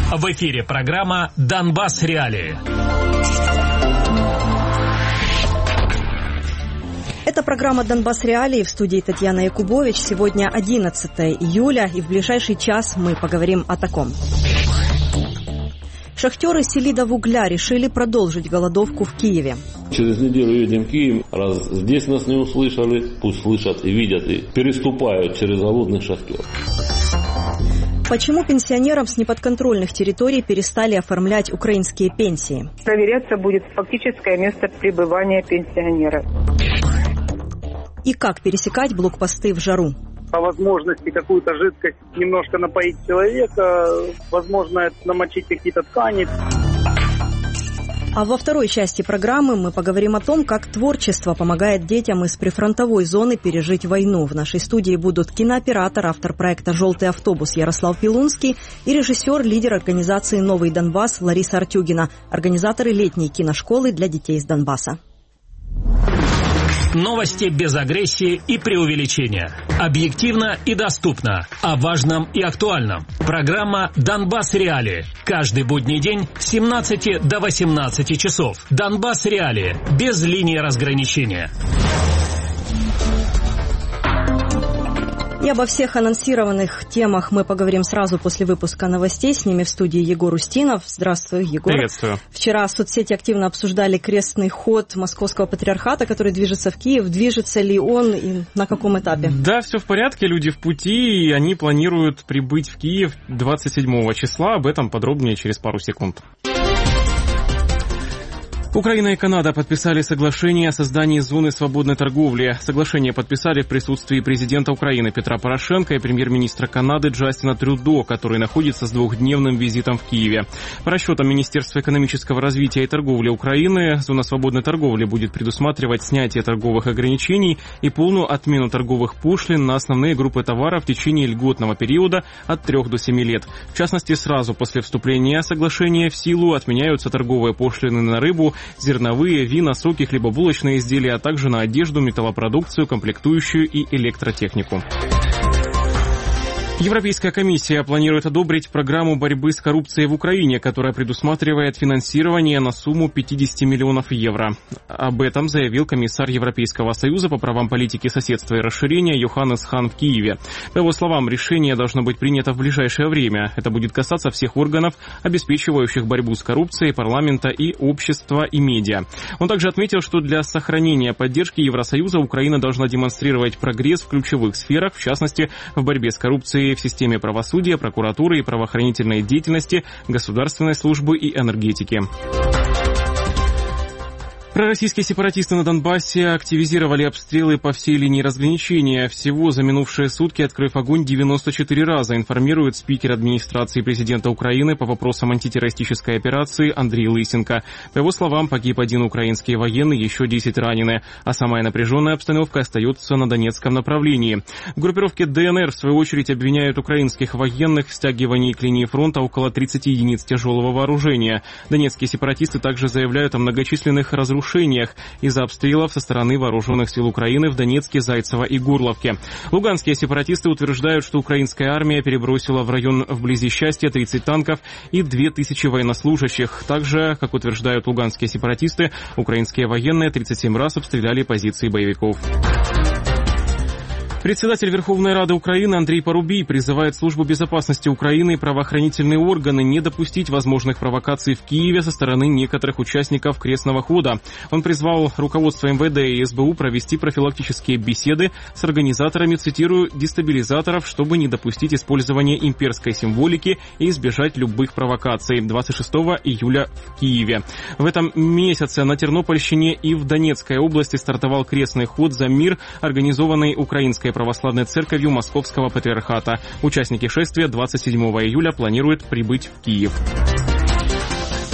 В эфире программа «Донбасс. Реалии». Это программа «Донбасс. Реалии», в студии Татьяна Якубович. Сегодня 11 июля, и в ближайший час мы поговорим о таком. Шахтеры Селидовугля решили продолжить голодовку в Киеве. Через неделю едем в Киев. Раз здесь нас не услышали, пусть слышат и видят, и переступают через голодных шахтеров. Почему пенсионерам с неподконтрольных территорий перестали оформлять украинские пенсии? Проверяться будет фактическое место пребывания пенсионера. И как пересекать блокпосты в жару? По возможности какую-то жидкость немножко напоить человека, возможно, намочить какие-то ткани. А во второй части программы мы поговорим о том, как творчество помогает детям из прифронтовой зоны пережить войну. В нашей студии будут кинооператор, автор проекта «Желтый автобус» Ярослав Пилунский и режиссер, лидер организации «Новый Донбасс» Лариса Артюгина, организаторы летней киношколы для детей из Донбасса. Новости без агрессии и преувеличения. Объективно и доступно. О важном и актуальном. Программа «Донбасс. Реалии». Каждый будний день с 17 до 18 часов. «Донбасс. Реалии». Без линии разграничения. И обо всех анонсированных темах мы поговорим сразу после выпуска новостей. С ними в студии Егор Устинов. Здравствуй, Егор. Приветствую. Вчера соцсети активно обсуждали крестный ход Московского патриархата, который движется в Киев. Движется ли он и на каком этапе? Да, все в порядке. Люди в пути, и они планируют прибыть в Киев 27 числа. Об этом подробнее через пару секунд. Украина и Канада подписали соглашение о создании зоны свободной торговли. Соглашение подписали в присутствии президента Украины Петра Порошенко и премьер-министра Канады Джастина Трюдо, который находится с двухдневным визитом в Киеве. По расчетам Министерства экономического развития и торговли Украины, зона свободной торговли будет предусматривать снятие торговых ограничений и полную отмену торговых пошлин на основные группы товаров в течение льготного периода от 3 до 7 лет. В частности, сразу после вступления соглашения в силу отменяются торговые пошлины на рыбу, зерновые, вина, соки, хлебобулочные изделия, а также на одежду, металлопродукцию, комплектующую и электротехнику. Европейская комиссия планирует одобрить программу борьбы с коррупцией в Украине, которая предусматривает финансирование на сумму 50 миллионов евро. Об этом заявил комиссар Европейского союза по правам политики соседства и расширения Йоханнес Хан в Киеве. По его словам, решение должно быть принято в ближайшее время. Это будет касаться всех органов, обеспечивающих борьбу с коррупцией, парламента и общества и медиа. Он также отметил, что для сохранения поддержки Евросоюза Украина должна демонстрировать прогресс в ключевых сферах, в частности, в борьбе с коррупцией в системе правосудия, прокуратуры и правоохранительной деятельности, государственной службы и энергетики. Пророссийские сепаратисты на Донбассе активизировали обстрелы по всей линии разграничения. Всего за минувшие сутки, открыв огонь 94 раза, информирует спикер администрации президента Украины по вопросам антитеррористической операции Андрей Лысенко. По его словам, погиб 1 украинский военный, еще 10 ранены, а самая напряженная обстановка остается на Донецком направлении. В группировке ДНР, в свою очередь, обвиняют украинских военных в стягивании к линии фронта около 30 единиц тяжелого вооружения. Донецкие сепаратисты также заявляют о многочисленных разрушениях из-за обстрелов со стороны вооруженных сил Украины в Донецке, Зайцево и Горловке. Луганские сепаратисты утверждают, что украинская армия перебросила в район вблизи Счастья 30 танков и 2000 военнослужащих. Также, как утверждают луганские сепаратисты, украинские военные 37 раз обстреляли позиции боевиков. Председатель Верховной Рады Украины Андрей Парубий призывает Службу безопасности Украины и правоохранительные органы не допустить возможных провокаций в Киеве со стороны некоторых участников крестного хода. Он призвал руководство МВД и СБУ провести профилактические беседы с организаторами, цитирую, «дестабилизаторов, чтобы не допустить использования имперской символики и избежать любых провокаций» 26 июля в Киеве. В этом месяце на Тернопольщине и в Донецкой области стартовал крестный ход за мир, организованный Украинской православной церковью Московского патриархата. Участники шествия 27 июля планируют прибыть в Киев.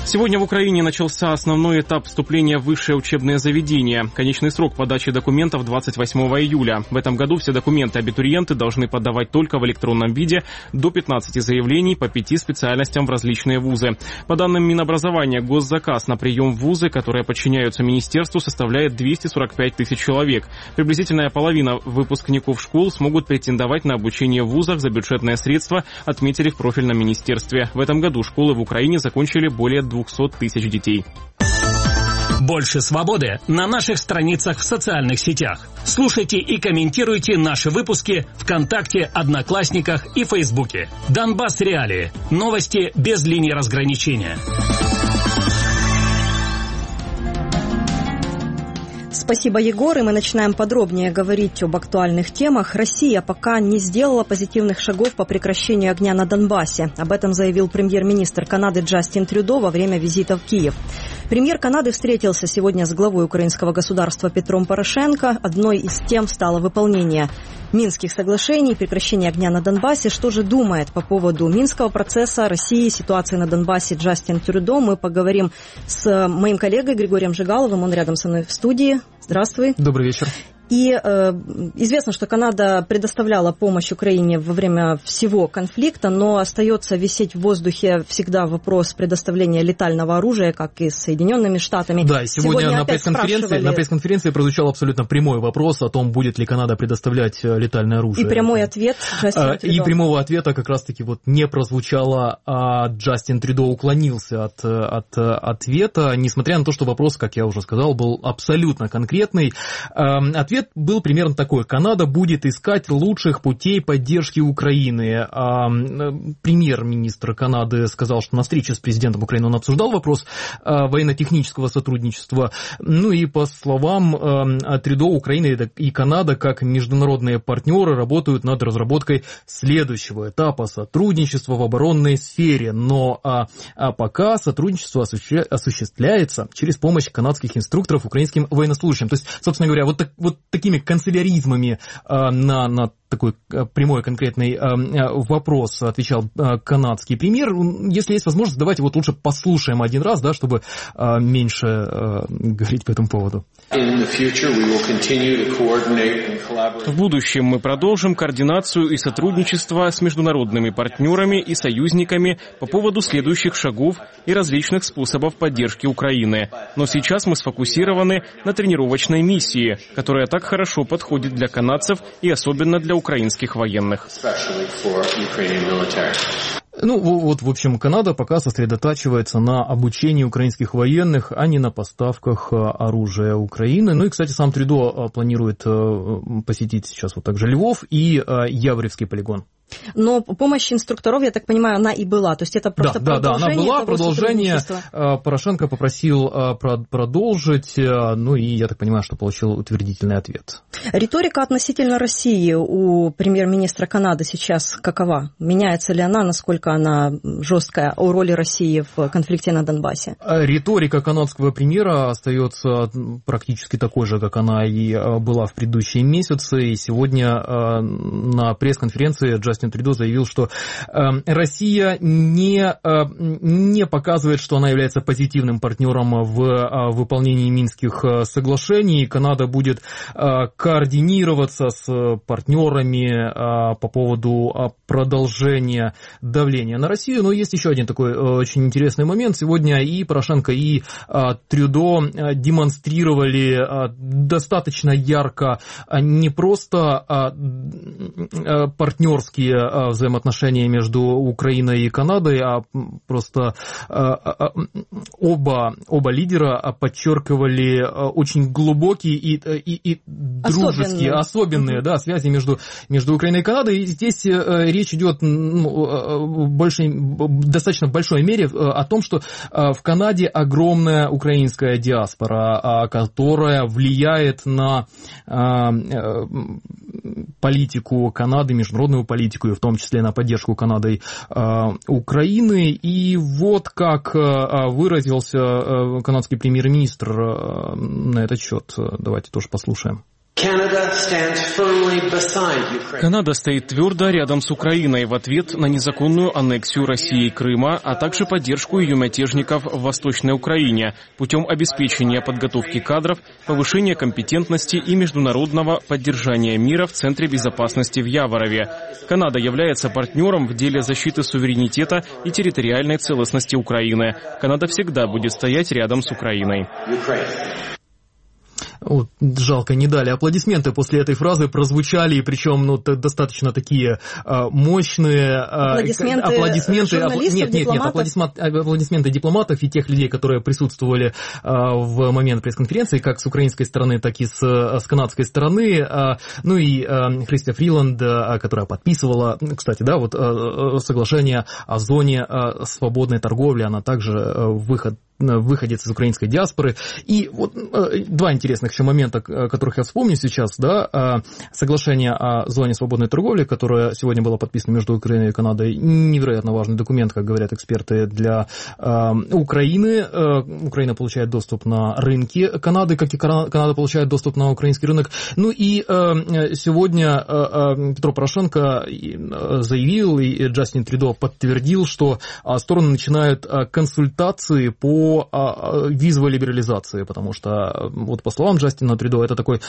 Сегодня в Украине начался основной этап вступления в высшее учебное заведение. Конечный срок подачи документов 28 июля. В этом году все документы абитуриенты должны подавать только в электронном виде, до 15 заявлений по 5 специальностям в различные вузы. По данным Минобразования, госзаказ на прием в вузы, которые подчиняются министерству, составляет 245 тысяч человек. Приблизительная половина выпускников школ смогут претендовать на обучение в вузах за бюджетные средства, отметили в профильном министерстве. В этом году школы в Украине закончили более 200 тысяч детей. Больше свободы на наших страницах в социальных сетях. Слушайте и комментируйте наши выпуски ВКонтакте, Одноклассниках и Фейсбуке. Донбасс Реалии. Новости без линии разграничения. Спасибо, Егор, и мы начинаем подробнее говорить об актуальных темах. Россия пока не сделала позитивных шагов по прекращению огня на Донбассе. Об этом заявил премьер-министр Канады Джастин Трюдо во время визита в Киев. Премьер Канады встретился сегодня с главой украинского государства Петром Порошенко. Одной из тем стало выполнение Минских соглашений, прекращение огня на Донбассе. Что же думает по поводу Минского процесса, России, ситуации на Донбассе Джастин Трюдо? Мы поговорим с моим коллегой Григорием Жигаловым. Он рядом со мной в студии. Здравствуй. Добрый вечер. И известно, что Канада предоставляла помощь Украине во время всего конфликта, но остается висеть в воздухе всегда вопрос предоставления летального оружия, как и с Соединенными Штатами. Да, и сегодня на пресс-конференции прозвучал абсолютно прямой вопрос о том, будет ли Канада предоставлять летальное оружие. И прямой ответ Джастина Трюдо. И прямого ответа как раз-таки вот не прозвучало, а Джастин Трюдо уклонился от ответа, несмотря на то, что вопрос, как я уже сказал, был абсолютно конкретный. Ответ был примерно такой: Канада будет искать лучших путей поддержки Украины. Премьер-министр Канады сказал, что на встрече с президентом Украины он обсуждал вопрос военно-технического сотрудничества. Ну и по словам Трюдо, Украина и Канада как международные партнеры работают над разработкой следующего этапа сотрудничества в оборонной сфере. Но пока сотрудничество осуществляется через помощь канадских инструкторов украинским военнослужащим. То есть, собственно говоря, вот такими канцеляризмами на такой прямой конкретный вопрос отвечал канадский премьер. Если есть возможность, давайте вот лучше послушаем один раз, да, чтобы меньше говорить по этому поводу. В будущем мы продолжим координацию и сотрудничество с международными партнерами и союзниками по поводу следующих шагов и различных способов поддержки Украины. Но сейчас мы сфокусированы на тренировочной миссии, которая так хорошо подходит для канадцев и особенно для украинских военных. Ну, вот, в общем, Канада пока сосредотачивается на обучении украинских военных, а не на поставках оружия Украины. Ну и, кстати, сам Трюдо планирует посетить сейчас вот также Львов и Яворевский полигон. Но помощь инструкторов, я так понимаю, она и была. То есть это просто продолжение. Да, она была, продолжение. Порошенко попросил продолжить, ну и я так понимаю, что получил утвердительный ответ. Риторика относительно России у премьер-министра Канады сейчас какова? Меняется ли она, насколько она жесткая, о роли России в конфликте на Донбассе? Риторика канадского премьера остается практически такой же, как она и была в предыдущие месяцы. И сегодня на пресс-конференции Джастин Трюдо заявил, что Россия не показывает, что она является позитивным партнером в выполнении Минских соглашений. Канада будет координироваться с партнерами по поводу продолжения давления на Россию. Но есть еще один такой очень интересный момент. Сегодня и Порошенко, и Трюдо демонстрировали достаточно ярко не просто партнерские взаимоотношения между Украиной и Канадой, а просто оба лидера подчеркивали очень глубокие и дружеские, особенные связи между Украиной и Канадой. И здесь речь идет в достаточно большой мере о том, что в Канаде огромная украинская диаспора, которая влияет на политику Канады, международную политику, и в том числе на поддержку Канадой Украины. И вот как выразился канадский премьер-министр на этот счет. Давайте тоже послушаем. Канада стоит твердо рядом с Украиной в ответ на незаконную аннексию России Крыма, а также поддержку ее мятежников в Восточной Украине путем обеспечения подготовки кадров, повышения компетентности и международного поддержания мира в Центре безопасности в Яворове. Канада является партнером в деле защиты суверенитета и территориальной целостности Украины. Канада всегда будет стоять рядом с Украиной. Вот, жалко, не дали. Аплодисменты после этой фразы прозвучали, и причем достаточно такие мощные аплодисменты дипломатов и тех людей, которые присутствовали в момент пресс-конференции, как с украинской стороны, так и с канадской стороны. Ну и Христя Фриланд, которая подписывала, кстати, да, вот соглашение о зоне свободной торговли, она также выходец из украинской диаспоры. И вот два интересных еще момента, которых я вспомню сейчас, да, соглашение о зоне свободной торговли, которое сегодня было подписано между Украиной и Канадой, невероятно важный документ, как говорят эксперты, для Украины. Украина получает доступ на рынки Канады, как и Канада получает доступ на украинский рынок. Ну и сегодня Петро Порошенко заявил, и Джастин Трюдо подтвердил, что стороны начинают консультации по визовой либерализации, потому что, вот по словам Джастина Трюдо, это такой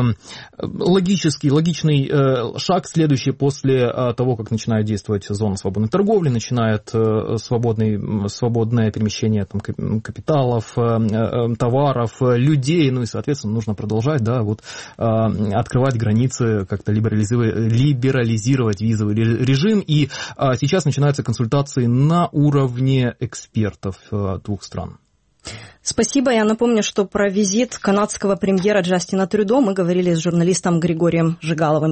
логичный шаг, следующий после того, как начинает действовать зона свободной торговли, начинает свободное перемещение там, капиталов, товаров, людей, ну и, соответственно, нужно продолжать, да, вот, открывать границы, как-то либерализировать визовый режим, и сейчас начинаются консультации на уровне экспертов двух стран. Спасибо. Я напомню, что про визит канадского премьера Джастина Трюдо мы говорили с журналистом Григорием Жигаловым.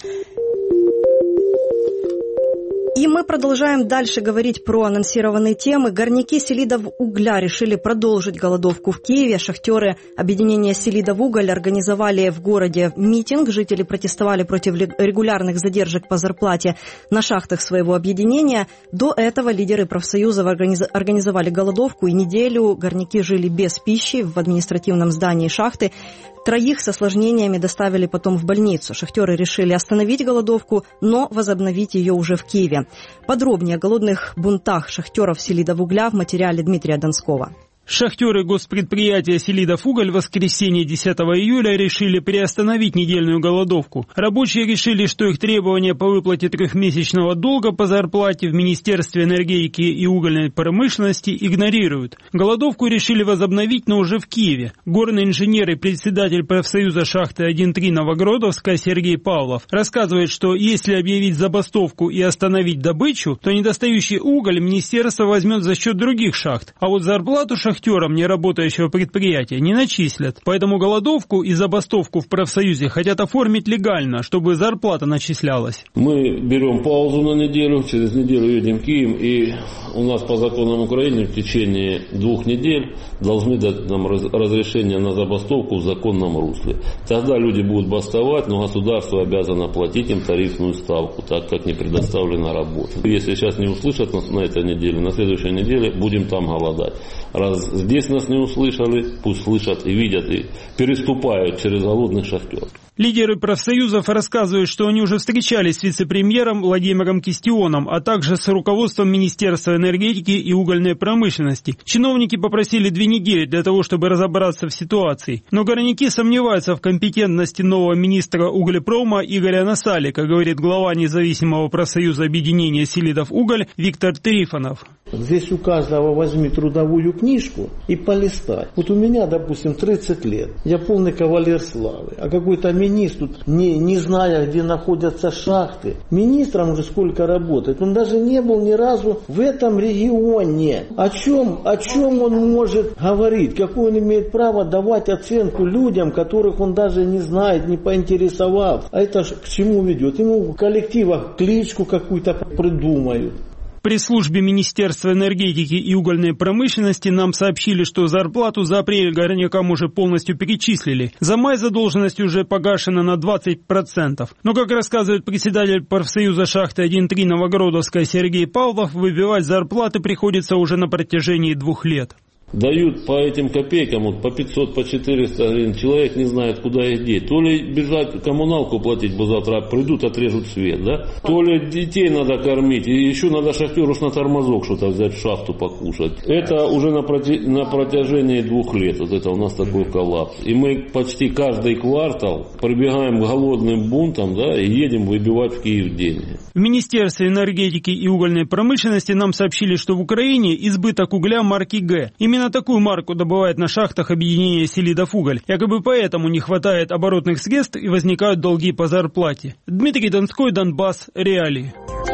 И мы продолжаем дальше говорить про анонсированные темы. Горняки Селидовугля решили продолжить голодовку в Киеве. Шахтеры объединения Селидовуголь организовали в городе митинг. Жители протестовали против регулярных задержек по зарплате на шахтах своего объединения. До этого лидеры профсоюзов организовали голодовку, и неделю горняки жили без пищи в административном здании шахты. 3 с осложнениями доставили потом в больницу. Шахтеры решили остановить голодовку, но возобновить ее уже в Киеве. Подробнее о голодных бунтах шахтеров Селидовугля в материале Дмитрия Донского. Шахтеры госпредприятия «Селидовуголь» в воскресенье 10 июля решили приостановить недельную голодовку. Рабочие решили, что их требования по выплате 3-месячного долга по зарплате в Министерстве энергетики и угольной промышленности игнорируют. Голодовку решили возобновить, но уже в Киеве. Горный инженер и председатель профсоюза шахты 1-3 Новогродовска Сергей Павлов рассказывает, что если объявить забастовку и остановить добычу, то недостающий уголь министерство возьмет за счет других шахт, а вот зарплату шахтерам не работающего предприятия не начислят. Поэтому голодовку и забастовку в профсоюзе хотят оформить легально, чтобы зарплата начислялась. Мы берем паузу на неделю, через неделю едем в Киев, и у нас по законам Украины в течение 2 недель должны дать нам разрешение на забастовку в законном русле. Тогда люди будут бастовать, но государство обязано платить им тарифную ставку, так как не предоставлена работа. Если сейчас не услышат нас на этой неделе, на следующей неделе будем там голодать. Раз здесь нас не услышали, пусть слышат и видят, и переступают через голодных шахтеров. Лидеры профсоюзов рассказывают, что они уже встречались с вице-премьером Владимиром Кистионом, а также с руководством Министерства энергетики и угольной промышленности. Чиновники попросили 2 недели для того, чтобы разобраться в ситуации. Но горняки сомневаются в компетентности нового министра углепрома Игоря Насалика, говорит глава независимого профсоюза объединения Селидовуголь Виктор Трифонов. Здесь у каждого возьми трудовую книжку и полистай. Вот у меня, допустим, 30 лет. Я полный кавалер славы. А какой-то министр, не зная, где находятся шахты. Министром уже сколько работает. Он даже не был ни разу в этом регионе. О чем он может говорить? Какое он имеет право давать оценку людям, которых он даже не знает, не поинтересовав? А это к чему ведет? Ему в коллективах кличку какую-то придумают. В пресс-службе Министерства энергетики и угольной промышленности нам сообщили, что зарплату за апрель горнякам уже полностью перечислили. За май задолженность уже погашена на 20%. Но, как рассказывает председатель профсоюза шахты 1-3 Новогродовска Сергей Павлов, выбивать зарплаты приходится уже на протяжении 2 лет. Дают по этим копейкам, вот по 500, по 400 гривен, человек не знает, куда их деть. То ли бежать коммуналку платить, бо завтра придут, отрежут свет, да? То ли детей надо кормить, и еще надо шахтеру на тормозок что-то взять в шахту покушать. Это уже на протяжении 2 лет, вот это у нас такой коллапс. И мы почти каждый квартал прибегаем к голодным бунтам, да, и едем выбивать в Киев деньги. В Министерстве энергетики и угольной промышленности нам сообщили, что в Украине избыток угля марки «Г». Именно такую марку добывает на шахтах объединения «Селидов-Уголь». Якобы поэтому не хватает оборотных средств и возникают долги по зарплате. Дмитрий Донской, Донбасс, реалии.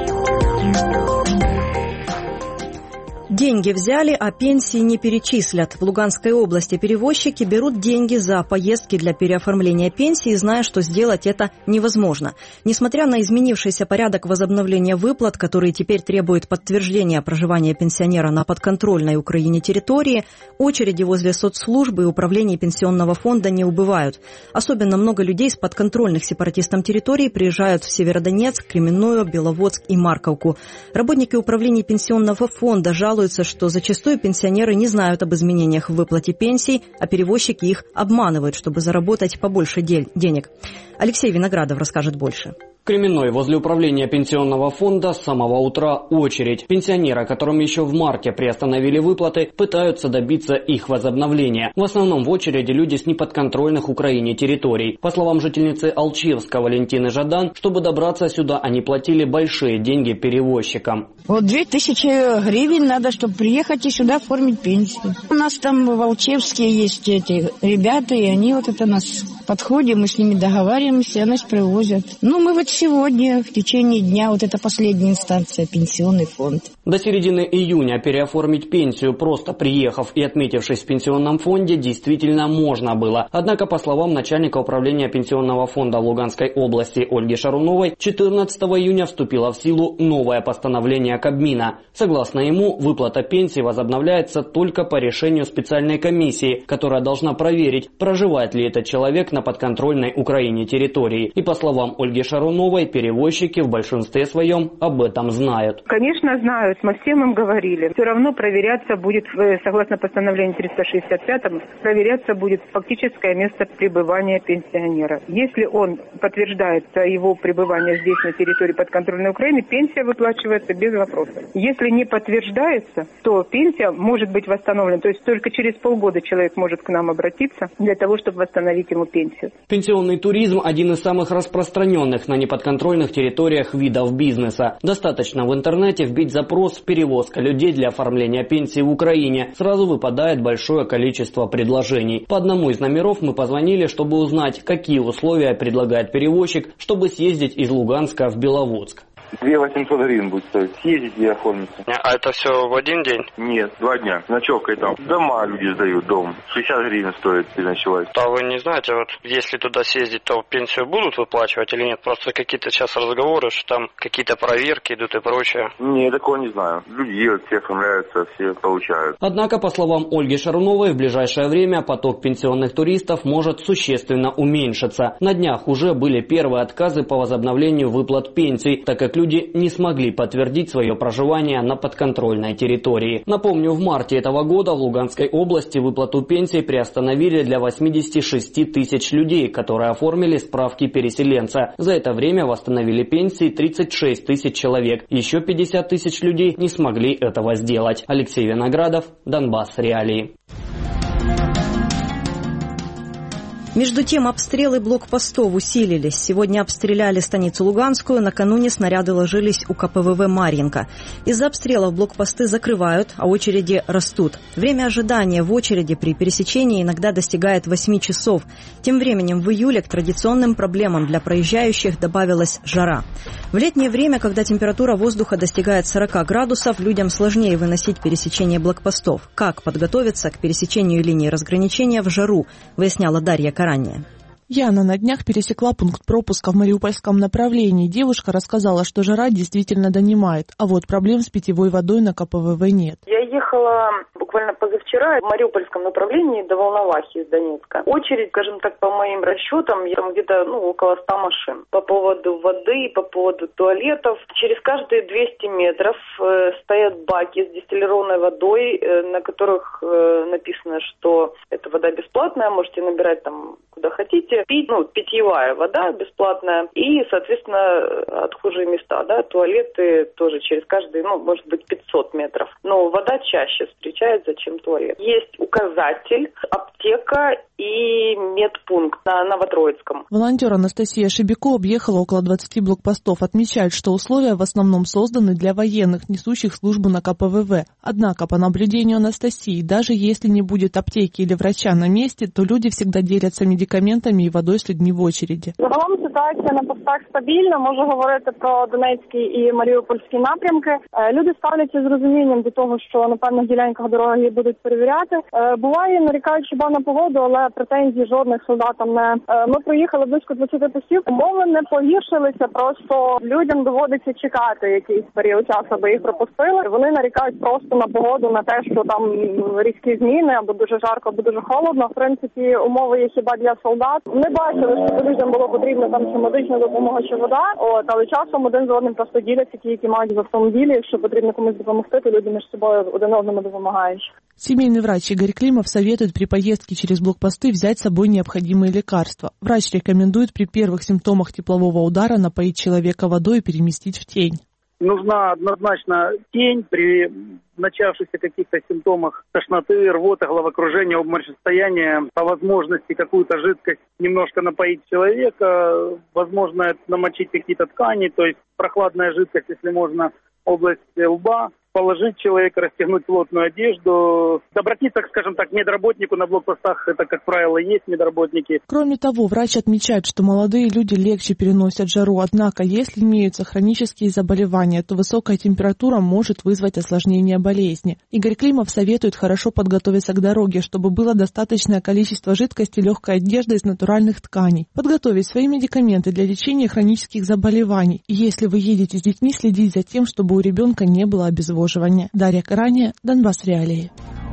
Деньги взяли, а пенсии не перечислят. В Луганской области перевозчики берут деньги за поездки для переоформления пенсии, зная, что сделать это невозможно. Несмотря на изменившийся порядок возобновления выплат, который теперь требует подтверждения проживания пенсионера на подконтрольной Украине территории, очереди возле соцслужбы и управления пенсионного фонда не убывают. Особенно много людей с подконтрольных сепаратистам территорий приезжают в Северодонецк, Кременную, Беловодск и Марковку. Работники управления пенсионного фонда жалуются, что зачастую пенсионеры не знают об изменениях в выплате пенсий, а перевозчики их обманывают, чтобы заработать побольше денег. Алексей Виноградов расскажет больше. В Кременной возле управления пенсионного фонда с самого утра очередь. Пенсионеры, которым еще в марте приостановили выплаты, пытаются добиться их возобновления. В основном в очереди люди с неподконтрольных Украине территорий. По словам жительницы Алчевска Валентины Жадан, чтобы добраться сюда, они платили большие деньги перевозчикам. Вот 2000 гривен надо, чтобы приехать и сюда оформить пенсию. У нас там в Алчевске есть эти ребята, и они вот это нас подходим, мы с ними договариваемся, нас привозят. Ну, мы вот сегодня, в течение дня, вот это последняя инстанция, пенсионный фонд. До середины июня переоформить пенсию, просто приехав и отметившись в пенсионном фонде, действительно можно было. Однако, по словам начальника управления пенсионного фонда Луганской области Ольги Шаруновой, 14 июня вступило в силу новое постановление Кабмина. Согласно ему, выплата пенсии возобновляется только по решению специальной комиссии, которая должна проверить, проживает ли этот человек на подконтрольной Украине территории. И по словам Ольги Шаруновой, перевозчики в большинстве своем об этом знают. Конечно, знают. Мы всем им говорили. Все равно проверяться будет, согласно постановлению 365, проверяться будет фактическое место пребывания пенсионера. Если он подтверждается его пребывание здесь, на территории подконтрольной Украины, пенсия выплачивается без вопросов. Если не подтверждается, то пенсия может быть восстановлена. То есть только через полгода человек может к нам обратиться для того, чтобы восстановить ему пенсию. Пенсионный туризм – один из самых распространенных на неподконтрольных территориях видов бизнеса. Достаточно в интернете вбить запрос «перевозка людей для оформления пенсии в Украине». Сразу выпадает большое количество предложений. По одному из номеров мы позвонили, чтобы узнать, какие условия предлагает перевозчик, чтобы съездить из Луганска в Беловодск. 2800 гривен будет стоить. Съездить и оформиться. А это все в один день? Нет, 2 дня. Ночевкой там. Дома люди сдают, дом. 60 гривен стоит переночевать. А вы не знаете, вот если туда съездить, то пенсию будут выплачивать или нет? Просто какие-то сейчас разговоры, что там какие-то проверки идут и прочее. Не, такого не знаю. Люди едут, все оформляются, все получают. Однако, по словам Ольги Шаруновой, в ближайшее время поток пенсионных туристов может существенно уменьшиться. На днях уже были первые отказы по возобновлению выплат пенсий, так как люди не смогли подтвердить свое проживание на подконтрольной территории. Напомню, в марте этого года в Луганской области выплату пенсий приостановили для 86 тысяч людей, которые оформили справки переселенца. За это время восстановили пенсии 36 тысяч человек. Еще 50 тысяч людей не смогли этого сделать. Алексей Виноградов, Донбасс, реалии. Между тем, обстрелы блокпостов усилились. Сегодня обстреляли станицу Луганскую, накануне снаряды ложились у КПВВ «Марьинка». Из-за обстрелов блокпосты закрывают, а очереди растут. Время ожидания в очереди при пересечении иногда достигает 8 часов. Тем временем в июле к традиционным проблемам для проезжающих добавилась жара. В летнее время, когда температура воздуха достигает 40 градусов, людям сложнее выносить пересечение блокпостов. Как подготовиться к пересечению линии разграничения в жару, выясняла Дарья Каранья. Яна на днях пересекла пункт пропуска в Мариупольском направлении. Девушка рассказала, что жара действительно донимает, а вот проблем с питьевой водой на КПВВ нет. Я ехала буквально буквально позавчера в Мариупольском направлении до Волновахи из Донецка. Очередь, скажем так, по моим расчетам, там где-то около 100 машин. По поводу воды, по поводу туалетов. Через каждые 200 метров стоят баки с дистиллированной водой, на которых написано, что эта вода бесплатная, можете набирать там куда хотите. Пить, питьевая вода бесплатная. И, соответственно, отхожие места, да, туалеты тоже через каждые, может быть, 500 метров. Но вода чаще встречается, чем туалет. Есть указатель, аптека и медпункт на Новотроицком. Волонтер Анастасия Шебеко объехала около 20 блокпостов. Отмечает, что условия в основном созданы для военных, несущих службу на КПВВ. Однако, по наблюдению Анастасии, даже если не будет аптеки или врача на месте, то люди всегда делятся медикаментами і водою з людьми в очереді. Загалом ситуація на постах стабільна. Можу говорити про Донецький і Маріупольський напрямки. Люди ставляться з розумінням до того, що на певних ділянках дороги їх будуть перевіряти. Буває, нарікають хіба на погоду, але претензій жодних солдатам не. Ми проїхали близько 20 постів. Умови не погіршилися, просто людям доводиться чекати якийсь період часу, аби їх пропустили. Вони нарікають просто на погоду, на те, що там різкі зміни, або дуже жарко, або дуже холодно. В принципі, умови є хіба для солдат. Не бачили, що людям було потрібно там чи медична допомога, чи вода. Але часом один з одним просто діляться ті, які мають в автомобілі. Якщо потрібно комусь допомогти, то люди між собою один одному допомагають. Семейный врач Игорь Климов советует при поездке через блокпосты взять с собой необходимые лекарства. Врач рекомендует при первых симптомах теплового удара напоить человека водой и переместить в тень. Нужна однозначно тень при начавшихся каких-то симптомах тошноты, рвоты, головокружения, обморочного состояния. По возможности какую-то жидкость немножко напоить человека, возможно намочить какие-то ткани, то есть прохладная жидкость, если можно, область лба. Положить человека, расстегнуть плотную одежду, обратиться, скажем так, к медработнику на блокпостах, это, как правило, есть медработники. Кроме того, врач отмечает, что молодые люди легче переносят жару, однако, если имеются хронические заболевания, то высокая температура может вызвать осложнение болезни. Игорь Климов советует хорошо подготовиться к дороге, чтобы было достаточное количество жидкости, легкой одежды из натуральных тканей. Подготовить свои медикаменты для лечения хронических заболеваний. И если вы едете с детьми, следить за тем, чтобы у ребенка не было обезвоживания. Дарья Караня, Донбасс Реалии.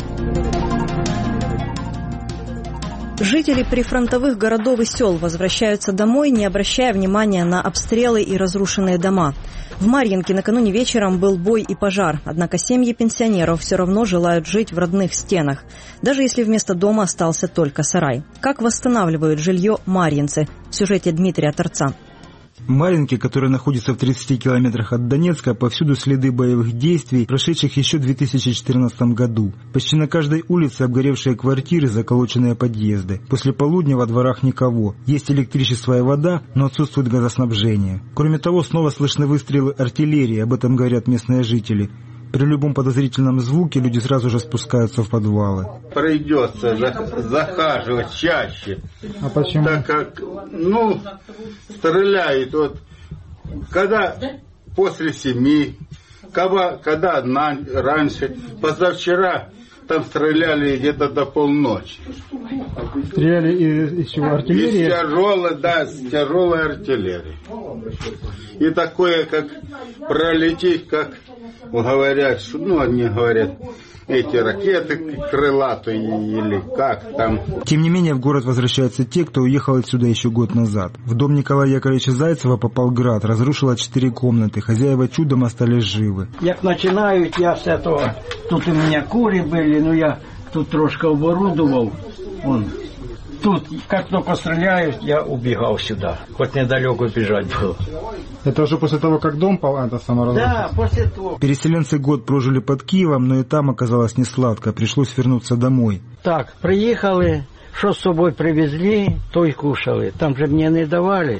Жители прифронтовых городов и сел возвращаются домой, не обращая внимания на обстрелы и разрушенные дома. В Марьинке накануне вечером был бой и пожар, однако семьи пенсионеров все равно желают жить в родных стенах, даже если вместо дома остался только сарай. Как восстанавливают жилье марьинцы? В сюжете Дмитрия Торца. В Марьинке, которая находится в 30 километрах от Донецка, повсюду следы боевых действий, прошедших еще в 2014 году. Почти на каждой улице обгоревшие квартиры, заколоченные подъезды. После полудня во дворах никого. Есть электричество и вода, но отсутствует газоснабжение. Кроме того, снова слышны выстрелы артиллерии, об этом говорят местные жители. При любом подозрительном звуке люди сразу же спускаются в подвалы. Придется захаживать чаще. А почему? Так как, стреляют когда после 7, когда раньше. Позавчера там стреляли где-то до полночи. Стреляли из чего? Артиллерии? С тяжелой артиллерии. И такое, как пролететь, как говорят, они говорят, эти ракеты крылатые или как там. Тем не менее, в город возвращаются те, кто уехал отсюда еще год назад. В дом Николая Яковлевича Зайцева попал град, разрушило 4 комнаты. Хозяева чудом остались живы. Як починають, я все то, тут у меня куры были, я тут трошки оборудовал. Тут, как только стреляют, я убегал сюда. Хоть недалеко бежать было. Это уже после того, как дом саморазрушился? Да, после того. Переселенцы год прожили под Киевом, но и там оказалось несладко. Пришлось вернуться домой. Так, приехали, что с собой привезли, то и кушали. Там же мне не давали.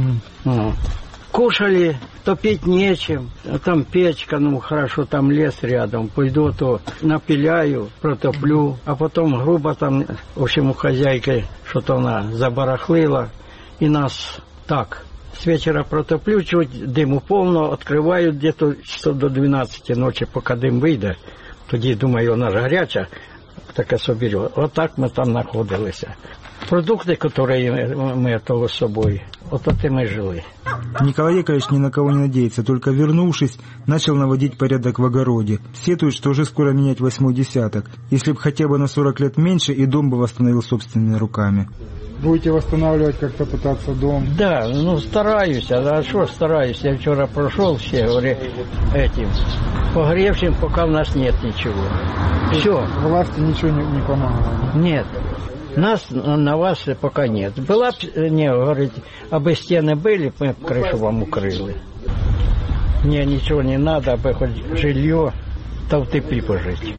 Кушали, топить нечем. Там печка, хорошо, там лес рядом. Пойду, то напиляю, протоплю. А потом грубо там, в общем, у хозяйки что-то она забарахлила. И нас так, с вечера протоплю, чуть дыму полно, открываю где-то часов до 12 ночи, пока дым выйдет. Тоді, думаю, вона ж гаряча, таке собі. Отак ми там знаходилися. Продукты, которые мы оттого с собой, вот этим мы жили. Николай Яковлевич ни на кого не надеется, только вернувшись, начал наводить порядок в огороде. Сетует, что уже скоро менять 8-й десяток. Если бы хотя бы на 40 лет меньше, и дом бы восстановил собственными руками. Будете восстанавливать, как-то пытаться дом? Да, стараюсь. А что стараюсь? Я вчера прошел все, говорю, этим погревшим, пока у нас нет ничего. Все. Власти ничего не помогало? Нет. Нас на вас пока нет. Была б, не, говорит, абы стены были, мы крышу вам укрыли. Мне ничего не надо, абы хоть жилье, то в тепі пожить.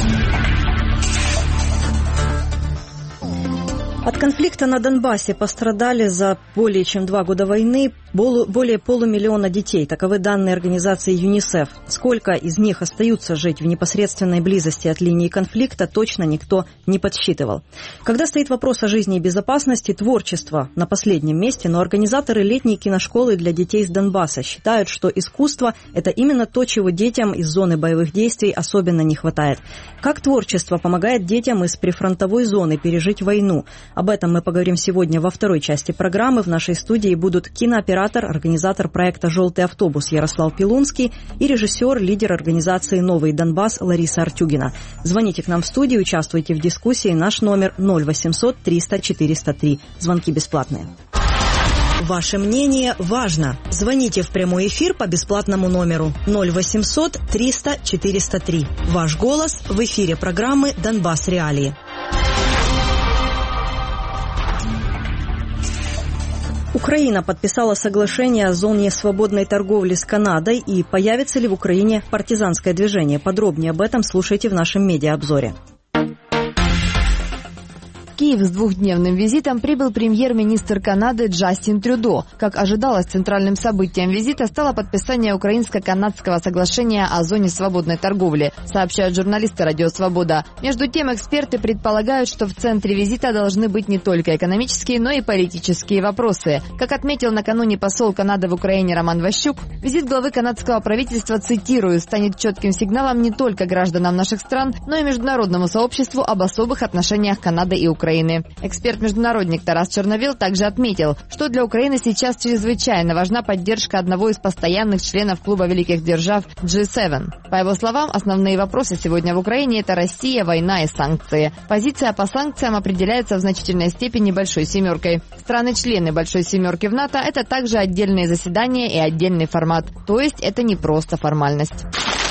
От конфликта на Донбассе пострадали за более чем 2 года войны более полумиллиона детей. Таковы данные организации ЮНИСЕФ. Сколько из них остаются жить в непосредственной близости от линии конфликта, точно никто не подсчитывал. Когда стоит вопрос о жизни и безопасности, творчество на последнем месте, но организаторы летней киношколы для детей из Донбасса считают, что искусство – это именно то, чего детям из зоны боевых действий особенно не хватает. Как творчество помогает детям из прифронтовой зоны пережить войну? Об этом мы поговорим сегодня во второй части программы. В нашей студии будут кинооператор, организатор проекта «Желтый автобус» Ярослав Пилунский и режиссер, лидер организации «Новый Донбасс» Лариса Артюгина. Звоните к нам в студию, участвуйте в дискуссии. Наш номер 0800 300 403. Звонки бесплатные. Ваше мнение важно. Звоните в прямой эфир по бесплатному номеру 0800 300 403. Ваш голос в эфире программы «Донбасс Реалии». Украина подписала соглашение о зоне свободной торговли с Канадой, и появится ли в Украине партизанское движение? Подробнее об этом слушайте в нашем медиаобзоре. В Киев с двухдневным визитом прибыл премьер-министр Канады Джастин Трюдо. Как ожидалось, центральным событием визита стало подписание украинско-канадского соглашения о зоне свободной торговли, сообщают журналисты «Радио Свобода». Между тем, эксперты предполагают, что в центре визита должны быть не только экономические, но и политические вопросы. Как отметил накануне посол Канады в Украине Роман Ващук, визит главы канадского правительства, цитирую, станет четким сигналом не только гражданам наших стран, но и международному сообществу об особых отношениях Канады и Украины. Эксперт-международник Тарас Черновил также отметил, что для Украины сейчас чрезвычайно важна поддержка одного из постоянных членов клуба великих держав G7. По его словам, основные вопросы сегодня в Украине – это Россия, война и санкции. Позиция по санкциям определяется в значительной степени Большой Семеркой. Страны-члены Большой Семерки в НАТО – это также отдельные заседания и отдельный формат. То есть это не просто формальность.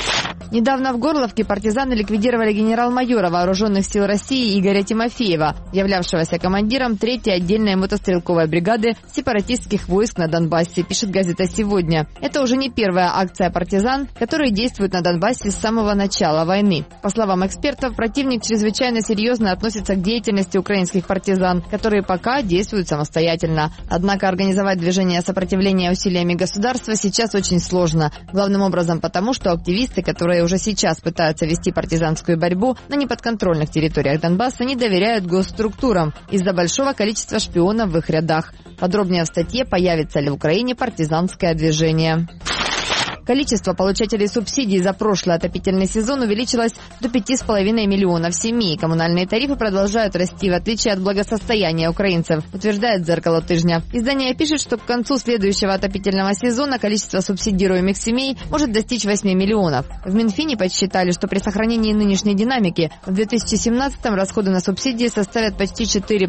Недавно в Горловке партизаны ликвидировали генерал-майора Вооруженных сил России Игоря Тимофеева, являвшегося командиром 3-й отдельной мотострелковой бригады сепаратистских войск на Донбассе, пишет газета «Сегодня». Это уже не первая акция партизан, которые действуют на Донбассе с самого начала войны. По словам экспертов, противник чрезвычайно серьезно относится к деятельности украинских партизан, которые пока действуют самостоятельно. Однако организовать движение сопротивления усилиями государства сейчас очень сложно. Главным образом потому, что активисты, которые уже сейчас пытаются вести партизанскую борьбу на неподконтрольных территориях Донбасса, не доверяют госструктурам из-за большого количества шпионов в их рядах. Подробнее в статье «Появится ли в Украине партизанское движение?». Количество получателей субсидий за прошлый отопительный сезон увеличилось до 5,5 миллионов семей. Коммунальные тарифы продолжают расти, в отличие от благосостояния украинцев, утверждает «Зеркало тижня». Издание пишет, что к концу следующего отопительного сезона количество субсидируемых семей может достичь 8 миллионов. В Минфине подсчитали, что при сохранении нынешней динамики в 2017-м расходы на субсидии составят почти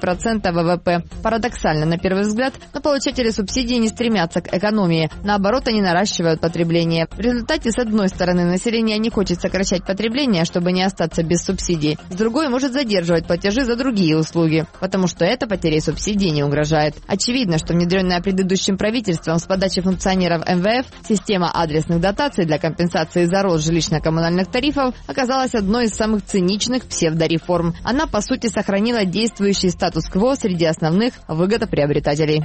4% ВВП. Парадоксально на первый взгляд, но получатели субсидий не стремятся к экономии. Наоборот, они наращивают потребление. В результате, с одной стороны, население не хочет сокращать потребление, чтобы не остаться без субсидий. С другой, может задерживать платежи за другие услуги, потому что это потерей субсидий не угрожает. Очевидно, что внедренная предыдущим правительством с подачи функционеров МВФ система адресных дотаций для компенсации за рост жилищно-коммунальных тарифов оказалась одной из самых циничных псевдореформ. Она, по сути, сохранила действующий статус-кво среди основных выгодоприобретателей.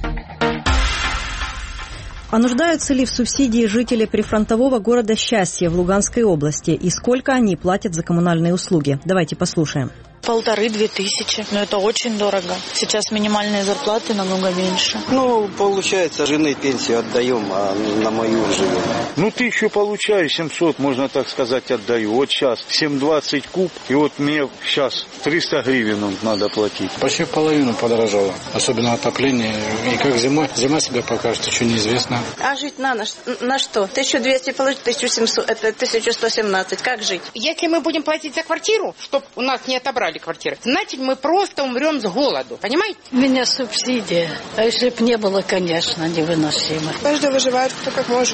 А нуждаются ли в субсидии жители прифронтового города Счастье в Луганской области? И сколько они платят за коммунальные услуги? Давайте послушаем. 1500-2000. Но это очень дорого. Сейчас минимальные зарплаты намного меньше. Получается, жены пенсию отдаем, а на мою живем. 1000 получаю, 700, можно так сказать, отдаю. Вот сейчас 7,20 куб, и вот мне сейчас 300 гривен надо платить. Почти половину подорожало, особенно отопление. И как зима себя покажет, еще неизвестно. А жить на что? 1200 положить, 1700, это 1117. Как жить? Если мы будем платить за квартиру, чтобы у нас не отобрали квартиры, значит, мы просто умрем с голоду, понимаете? У меня субсидия. А если бы не было, конечно, невыносимо. Каждый выживает, кто как может.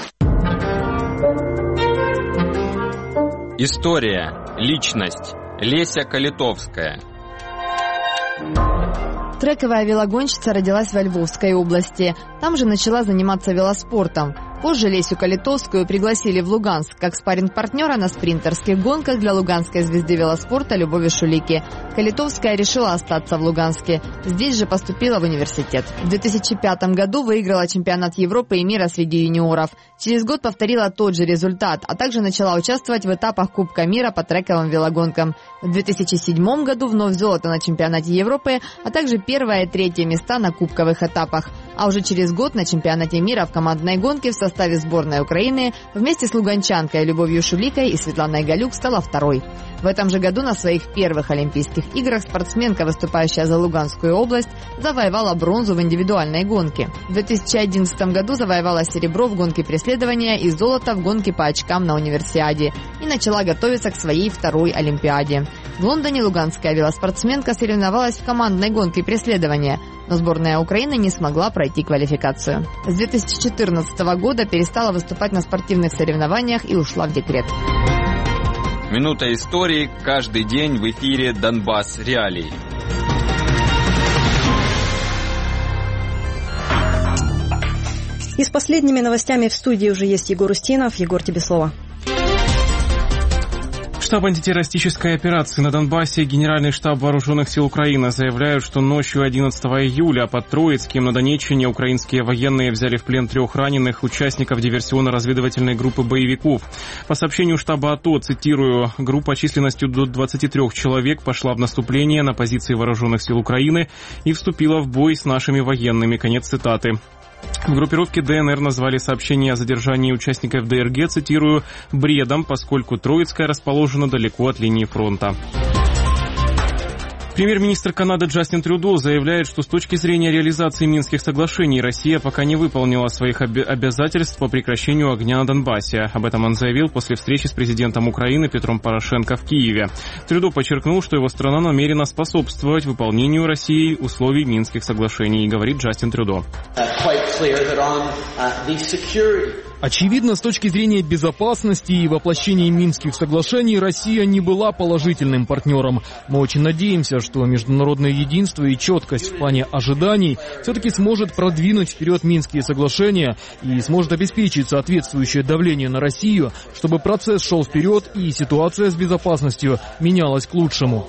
История. Личность. Леся Калитовская. Трековая велогонщица родилась во Львовской области. Там же начала заниматься велоспортом. Позже Лесю Калитовскую пригласили в Луганск как спарринг-партнера на спринтерских гонках для луганской звезды велоспорта Любови Шулики. Калитовская решила остаться в Луганске. Здесь же поступила в университет. В 2005 году выиграла чемпионат Европы и мира среди юниоров. Через год повторила тот же результат, а также начала участвовать в этапах Кубка мира по трековым велогонкам. В 2007 году вновь золото на чемпионате Европы, а также первое и третье места на кубковых этапах. А уже через год на чемпионате мира в командной гонке в составе сборной Украины вместе с луганчанкой Любовью Шуликой и Светланой Галюк стала второй. В этом же году на своих первых Олимпийских играх спортсменка, выступающая за Луганскую область, завоевала бронзу в индивидуальной гонке. В 2011 году завоевала серебро в гонке преследования и золото в гонке по очкам на универсиаде и начала готовиться к своей второй Олимпиаде. В Лондоне луганская велоспортсменка соревновалась в командной гонке преследования, но сборная Украины не смогла пройти квалификацию. С 2014 года перестала выступать на спортивных соревнованиях и ушла в декрет. Минута истории. Каждый день в эфире «Донбасс Реалии». И с последними новостями в студии уже есть Егор Устинов. Егор, тебе слово. Штаб антитеррористической операции на Донбассе и Генеральный штаб Вооруженных сил Украины заявляют, что ночью 11 июля под Троицким на Донеччине украинские военные взяли в плен 3 раненых участников диверсионно-разведывательной группы боевиков. По сообщению штаба АТО, цитирую, группа численностью до 23 человек пошла в наступление на позиции Вооруженных сил Украины и вступила в бой с нашими военными. Конец цитаты. В группировке ДНР назвали сообщение о задержании участников ДРГ, цитирую, бредом, поскольку Троицкая расположена далеко от линии фронта. Премьер-министр Канады Джастин Трюдо заявляет, что с точки зрения реализации Минских соглашений Россия пока не выполнила своих обязательств по прекращению огня на Донбассе. Об этом он заявил после встречи с президентом Украины Петром Порошенко в Киеве. Трюдо подчеркнул, что его страна намерена способствовать выполнению Россией условий Минских соглашений, говорит Джастин Трюдо. Очевидно, с точки зрения безопасности и воплощения Минских соглашений Россия не была положительным партнером. Мы очень надеемся, что международное единство и четкость в плане ожиданий все-таки сможет продвинуть вперед Минские соглашения и сможет обеспечить соответствующее давление на Россию, чтобы процесс шел вперед и ситуация с безопасностью менялась к лучшему.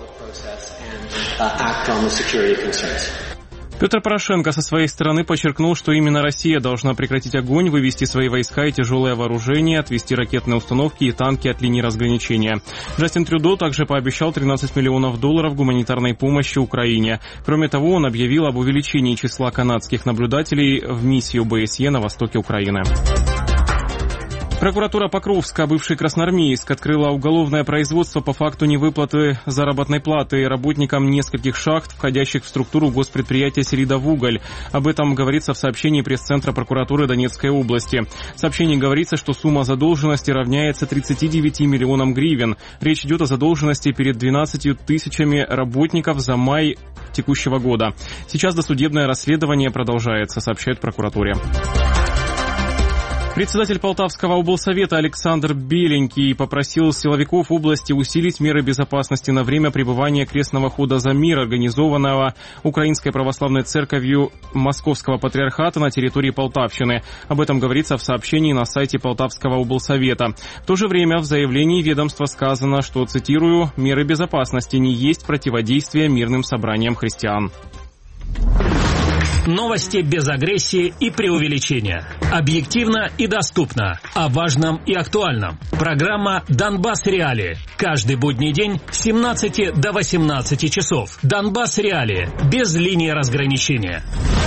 Петр Порошенко со своей стороны подчеркнул, что именно Россия должна прекратить огонь, вывести свои войска и тяжелое вооружение, отвести ракетные установки и танки от линии разграничения. Джастин Трюдо также пообещал $13 миллионов гуманитарной помощи Украине. Кроме того, он объявил об увеличении числа канадских наблюдателей в миссию ОБСЕ на востоке Украины. Прокуратура Покровска, бывший красноармеец, открыла уголовное производство по факту невыплаты заработной платы работникам нескольких шахт, входящих в структуру госпредприятия «Селидовуголь». Об этом говорится в сообщении пресс-центра прокуратуры Донецкой области. В сообщении говорится, что сумма задолженности равняется 39 миллионам гривен. Речь идет о задолженности перед 12 тысячами работников за май текущего года. Сейчас досудебное расследование продолжается, сообщает прокуратура. Председатель Полтавского облсовета Александр Беленький попросил силовиков области усилить меры безопасности на время пребывания крестного хода за мир, организованного Украинской православной церковью Московского патриархата на территории Полтавщины. Об этом говорится в сообщении на сайте Полтавского облсовета. В то же время в заявлении ведомства сказано, что, цитирую, «меры безопасности не есть противодействие мирным собраниям христиан». Новости без агрессии и преувеличения. Объективно и доступно. О важном и актуальном. Программа «Донбасс Реалии». Каждый будний день с 17 до 18 часов. «Донбасс Реалии». Без линии разграничения.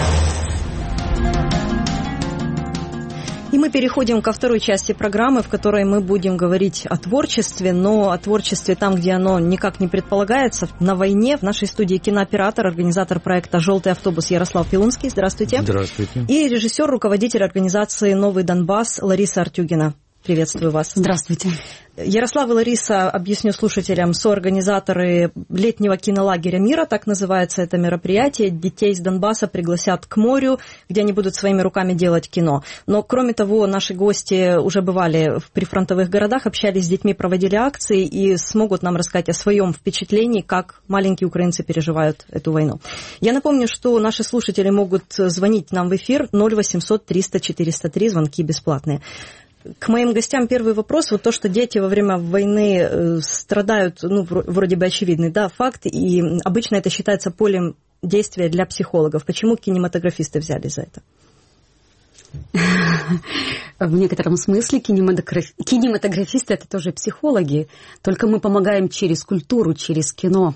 И мы переходим ко второй части программы, в которой мы будем говорить о творчестве, но о творчестве там, где оно никак не предполагается, на войне. В нашей студии кинооператор, организатор проекта «Желтый автобус» Ярослав Пилунский. Здравствуйте. Здравствуйте. И режиссер, руководитель организации «Новый Донбасс» Лариса Артюгина. Приветствую вас. Здравствуйте. Ярослав и Лариса, объясню слушателям, соорганизаторы летнего кинолагеря «Мира», так называется это мероприятие. Детей из Донбасса пригласят к морю, где они будут своими руками делать кино. Но, кроме того, наши гости уже бывали в прифронтовых городах, общались с детьми, проводили акции и смогут нам рассказать о своем впечатлении, как маленькие украинцы переживают эту войну. Я напомню, что наши слушатели могут звонить нам в эфир 0800 300 403, звонки бесплатные. К моим гостям первый вопрос. Вот то, что дети во время войны страдают, ну, вроде бы очевидный, да, факт, и обычно это считается полем действия для психологов. Почему кинематографисты взялись за это? В некотором смысле кинематографисты – это тоже психологи, только мы помогаем через культуру, через кино.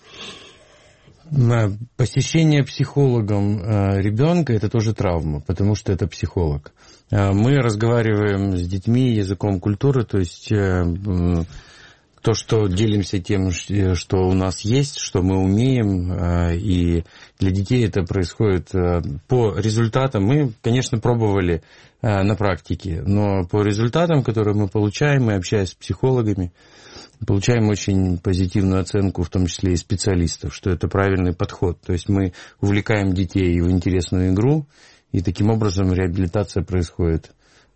Посещение психологом ребенка – это тоже травма, потому что это психолог. Мы разговариваем с детьми языком культуры, то есть то, что делимся тем, что у нас есть, что мы умеем, и для детей это происходит по результатам. Мы, конечно, пробовали на практике, но по результатам, которые мы получаем, мы общаясь с психологами, получаем очень позитивную оценку, в том числе и специалистов, что это правильный подход. То есть мы увлекаем детей в интересную игру, и таким образом реабилитация происходит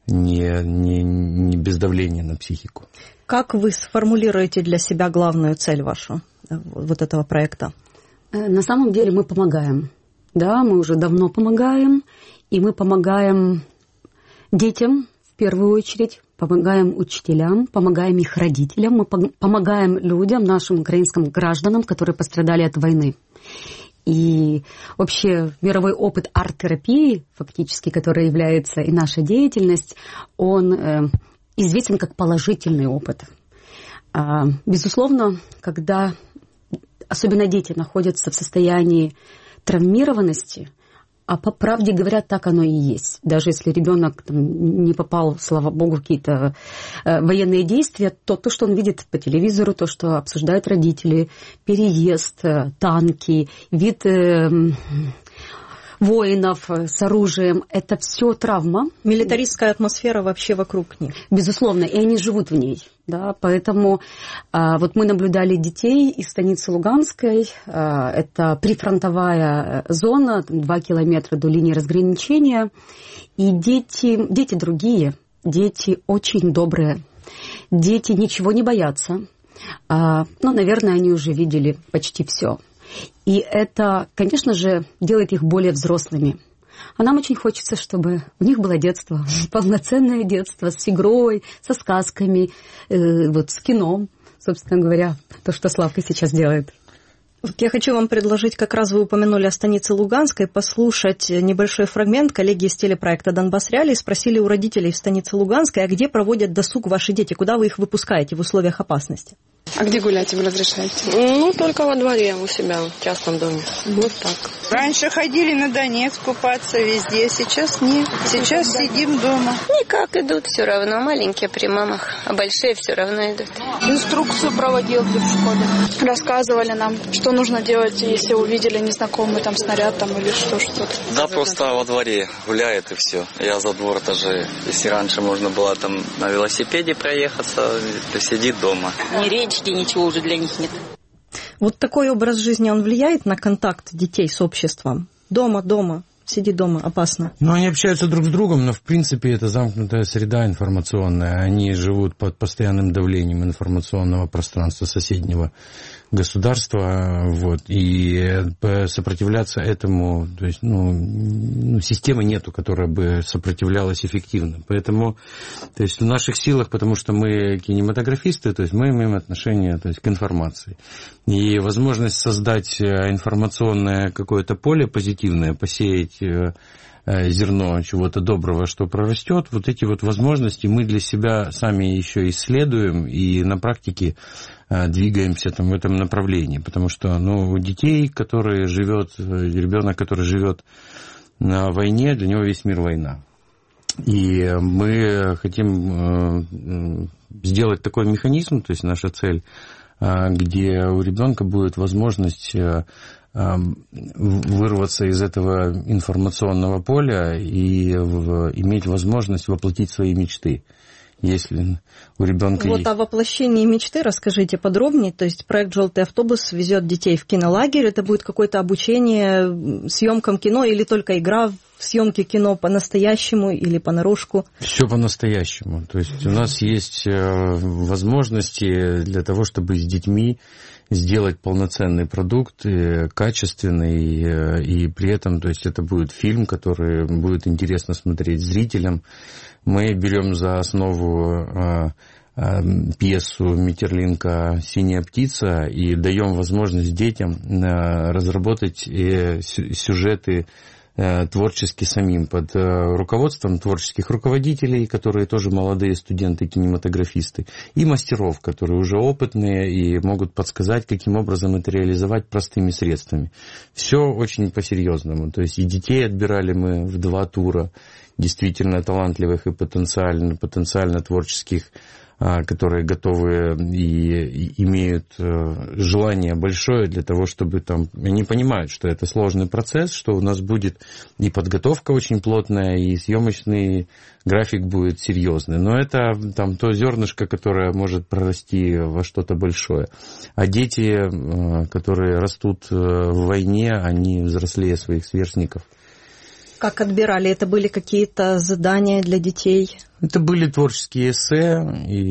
не без давления на психику. Как вы сформулируете для себя главную цель вашу, вот этого проекта? На самом деле мы помогаем. Да, мы уже давно помогаем, и мы помогаем детям в первую очередь, помогаем учителям, помогаем их родителям, мы помогаем людям, нашим украинским гражданам, которые пострадали от войны. И вообще мировой опыт арт-терапии, фактически, который является и наша деятельность, он известен как положительный опыт. Безусловно, когда особенно дети находятся в состоянии травмированности, а по правде говоря, так оно и есть. Даже если ребенок не попал, слава богу, в какие-то военные действия, то, что он видит по телевизору, то, что обсуждают родители, переезд, танки, вид воинов с оружием, это все травма. Милитаристская атмосфера вообще вокруг них. Безусловно, и они живут в ней. Да, поэтому вот мы наблюдали детей из станицы Луганской, это прифронтовая зона, 2 километра до линии разграничения, и дети другие, дети очень добрые, дети ничего не боятся, наверное, они уже видели почти все. И это, конечно же, делает их более взрослыми. А нам очень хочется, чтобы у них было детство, полноценное детство с игрой, со сказками, вот с кино, собственно говоря, то, что Славка сейчас делает. Вот я хочу вам предложить, как раз вы упомянули о станице Луганской, послушать небольшой фрагмент. Коллеги из телепроекта «Донбасс Реалии» спросили у родителей в станице Луганской, а где проводят досуг ваши дети, куда вы их выпускаете в условиях опасности? А где гулять им разрешаете? Ну, только во дворе у себя, в частном доме. Вот так. Раньше ходили на Донецк купаться везде, сейчас нет. Сейчас сидим дома. Никак идут все равно, маленькие при мамах, а большие все равно идут. Инструкцию проводил в школе. Рассказывали нам, что нужно делать, если увидели незнакомый там снаряд там, или что-то. Да, просто во дворе гуляет и все. Я за двор даже, если раньше можно было там на велосипеде проехаться, то сидит дома. Ни речки, ничего уже для них нет. Вот такой образ жизни, он влияет на контакт детей с обществом? Дома, сиди дома, опасно. Ну, они общаются друг с другом, но, в принципе, это замкнутая среда информационная. Они живут под постоянным давлением информационного пространства соседнего государства, вот, и сопротивляться этому, то есть, системы нету, которая бы сопротивлялась эффективно. Поэтому, то есть, в наших силах, потому что мы кинематографисты, то есть, мы имеем отношение, то есть, к информации. И возможность создать информационное какое-то поле позитивное, посеять зерно чего-то доброго, что прорастет, вот эти вот возможности мы для себя сами еще исследуем и на практике двигаемся в этом направлении, потому что у детей, ребенок, который живет на войне, для него весь мир война. И мы хотим сделать такой механизм, то есть наша цель, где у ребенка будет возможность вырваться из этого информационного поля и иметь возможность воплотить свои мечты. Если у ребенка о воплощении мечты расскажите подробнее. То есть проект «Желтый автобус» везет детей в кинолагерь. Это будет какое-то обучение съемкам кино или только игра в съемки кино по-настоящему или понарошку? Все по-настоящему. То есть у нас есть возможности для того, чтобы с детьми сделать полноценный продукт, качественный, и при этом, то есть это будет фильм, который будет интересно смотреть зрителям. Мы берем за основу пьесу Метерлинка «Синяя птица» и даем возможность детям разработать сюжеты творчески самим, под руководством творческих руководителей, которые тоже молодые студенты-кинематографисты, и мастеров, которые уже опытные и могут подсказать, каким образом это реализовать простыми средствами. Все очень по-серьезному. То есть и детей отбирали мы в 2 тура, действительно талантливых и потенциально творческих, которые готовы и имеют желание большое для того, чтобы они понимают, что это сложный процесс, что у нас будет и подготовка очень плотная, и съемочный график будет серьезный. Но это то зернышко, которое может прорасти во что-то большое. А дети, которые растут в войне, они взрослее своих сверстников. Как отбирали? Это были какие-то задания для детей? Это были творческие эссе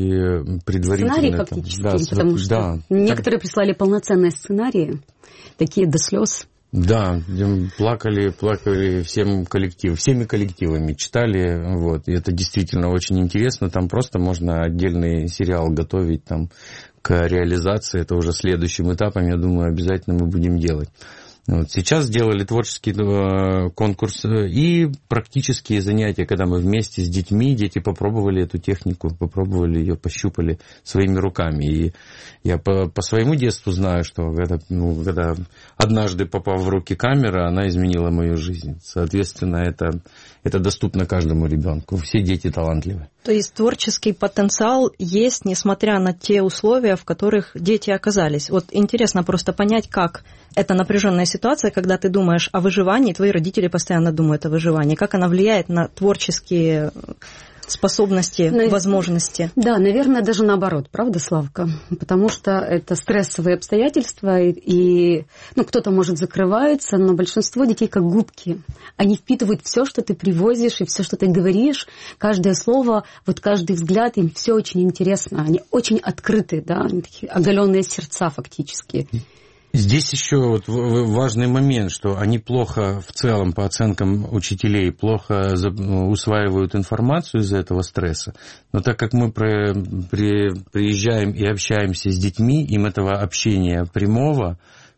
и предварительно... Сценарии фактически, потому что некоторые прислали полноценные сценарии, такие до слез. Да, плакали всеми коллективами, читали, вот, и это действительно очень интересно, там просто можно отдельный сериал готовить к реализации, это уже следующим этапом, я думаю, обязательно мы будем делать. Вот. Сейчас сделали творческий конкурс и практические занятия, когда мы вместе с детьми, дети попробовали эту технику, попробовали ее, пощупали своими руками. И я по своему детству знаю, что когда однажды попав в руки камера, она изменила мою жизнь. Соответственно, это доступно каждому ребенку. Все дети талантливы. То есть творческий потенциал есть, несмотря на те условия, в которых дети оказались. Вот интересно просто понять, как эта напряженная ситуация, когда ты думаешь о выживании, твои родители постоянно думают о выживании, как она влияет на творческие способности, возможности? Да, наверное, даже наоборот, правда, Славка? Потому что это стрессовые обстоятельства, и кто-то, может, закрывается, но большинство детей как губки. Они впитывают все, что ты привозишь, и все, что ты говоришь, каждое слово, каждый взгляд, им все очень интересно. Они очень открыты, да, они такие оголенные сердца фактически. Здесь еще важный момент, что они плохо в целом, по оценкам учителей, плохо усваивают информацию из-за этого стресса. Но так как мы приезжаем и общаемся с детьми, им этого общения прямого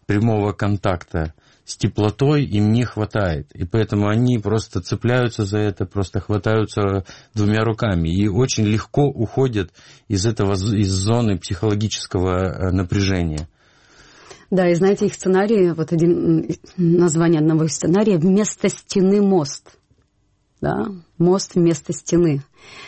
контакта с теплотой им не хватает. И поэтому они просто цепляются за это, просто хватаются 2 руками. И очень легко уходят из зоны психологического напряжения. Да, и знаете, их сценарий, название одного из сценария «Вместо стены мост». Да, мост вместо стены.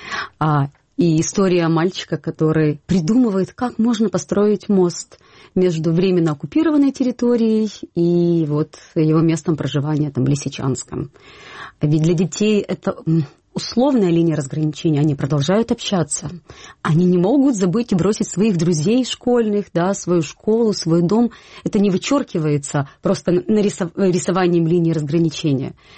И история мальчика, который придумывает, как можно построить мост между временно оккупированной территорией и его местом проживания, Лисичанском. Ведь для детей это условная линия разграничения, они продолжают общаться. Они не могут забыть и бросить своих друзей школьных, да, свою школу, свой дом. Это не вычеркивается просто рисованием линии разграничения.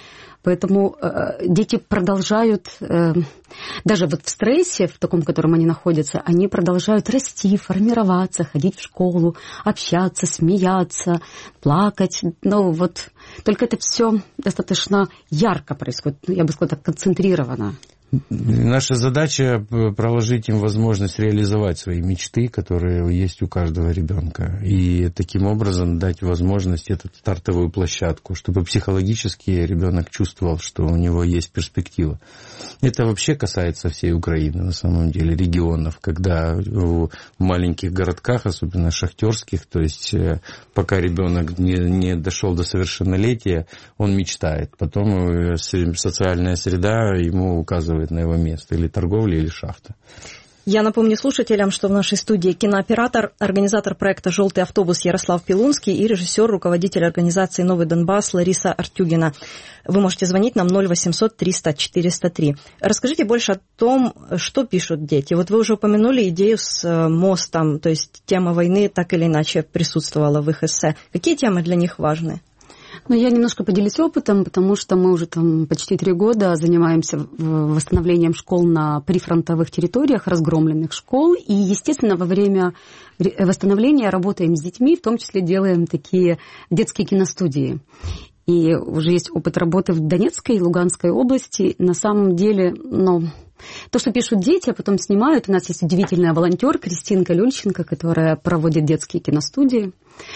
Поэтому дети продолжают, даже вот в стрессе, в таком, в котором они находятся, они продолжают расти, формироваться, ходить в школу, общаться, смеяться, плакать. Но вот только это все достаточно ярко происходит, я бы сказала, так концентрированно. Наша задача проложить им возможность реализовать свои мечты, которые есть у каждого ребенка, и таким образом дать возможность эту стартовую площадку, чтобы психологически ребенок чувствовал, что у него есть перспектива. Это вообще касается всей Украины, на самом деле, регионов, когда в маленьких городках, особенно шахтерских, то есть пока ребенок не дошел до совершеннолетия, он мечтает, потом социальная среда ему указывает на его место, или торговля, или шахта. Я напомню слушателям, что в нашей студии кинооператор, организатор проекта «Желтый автобус» Ярослав Пилунский и режиссер, руководитель организации «Новый Донбасс» Лариса Артюгина. Вы можете звонить нам 0800 300 403. Расскажите больше о том, что пишут дети. Вот вы уже упомянули идею с мостом, то есть тема войны так или иначе присутствовала в их эссе. Какие темы для них важны? Ну, я немножко поделюсь опытом, потому что мы уже там почти 3 года занимаемся восстановлением школ на прифронтовых территориях, разгромленных школ. И, естественно, во время восстановления работаем с детьми, в том числе делаем такие детские киностудии. И уже есть опыт работы в Донецкой и Луганской области. На самом деле, то, что пишут дети, а потом снимают. У нас есть удивительная волонтер Кристинка Люльченко, которая проводит детские киностудии.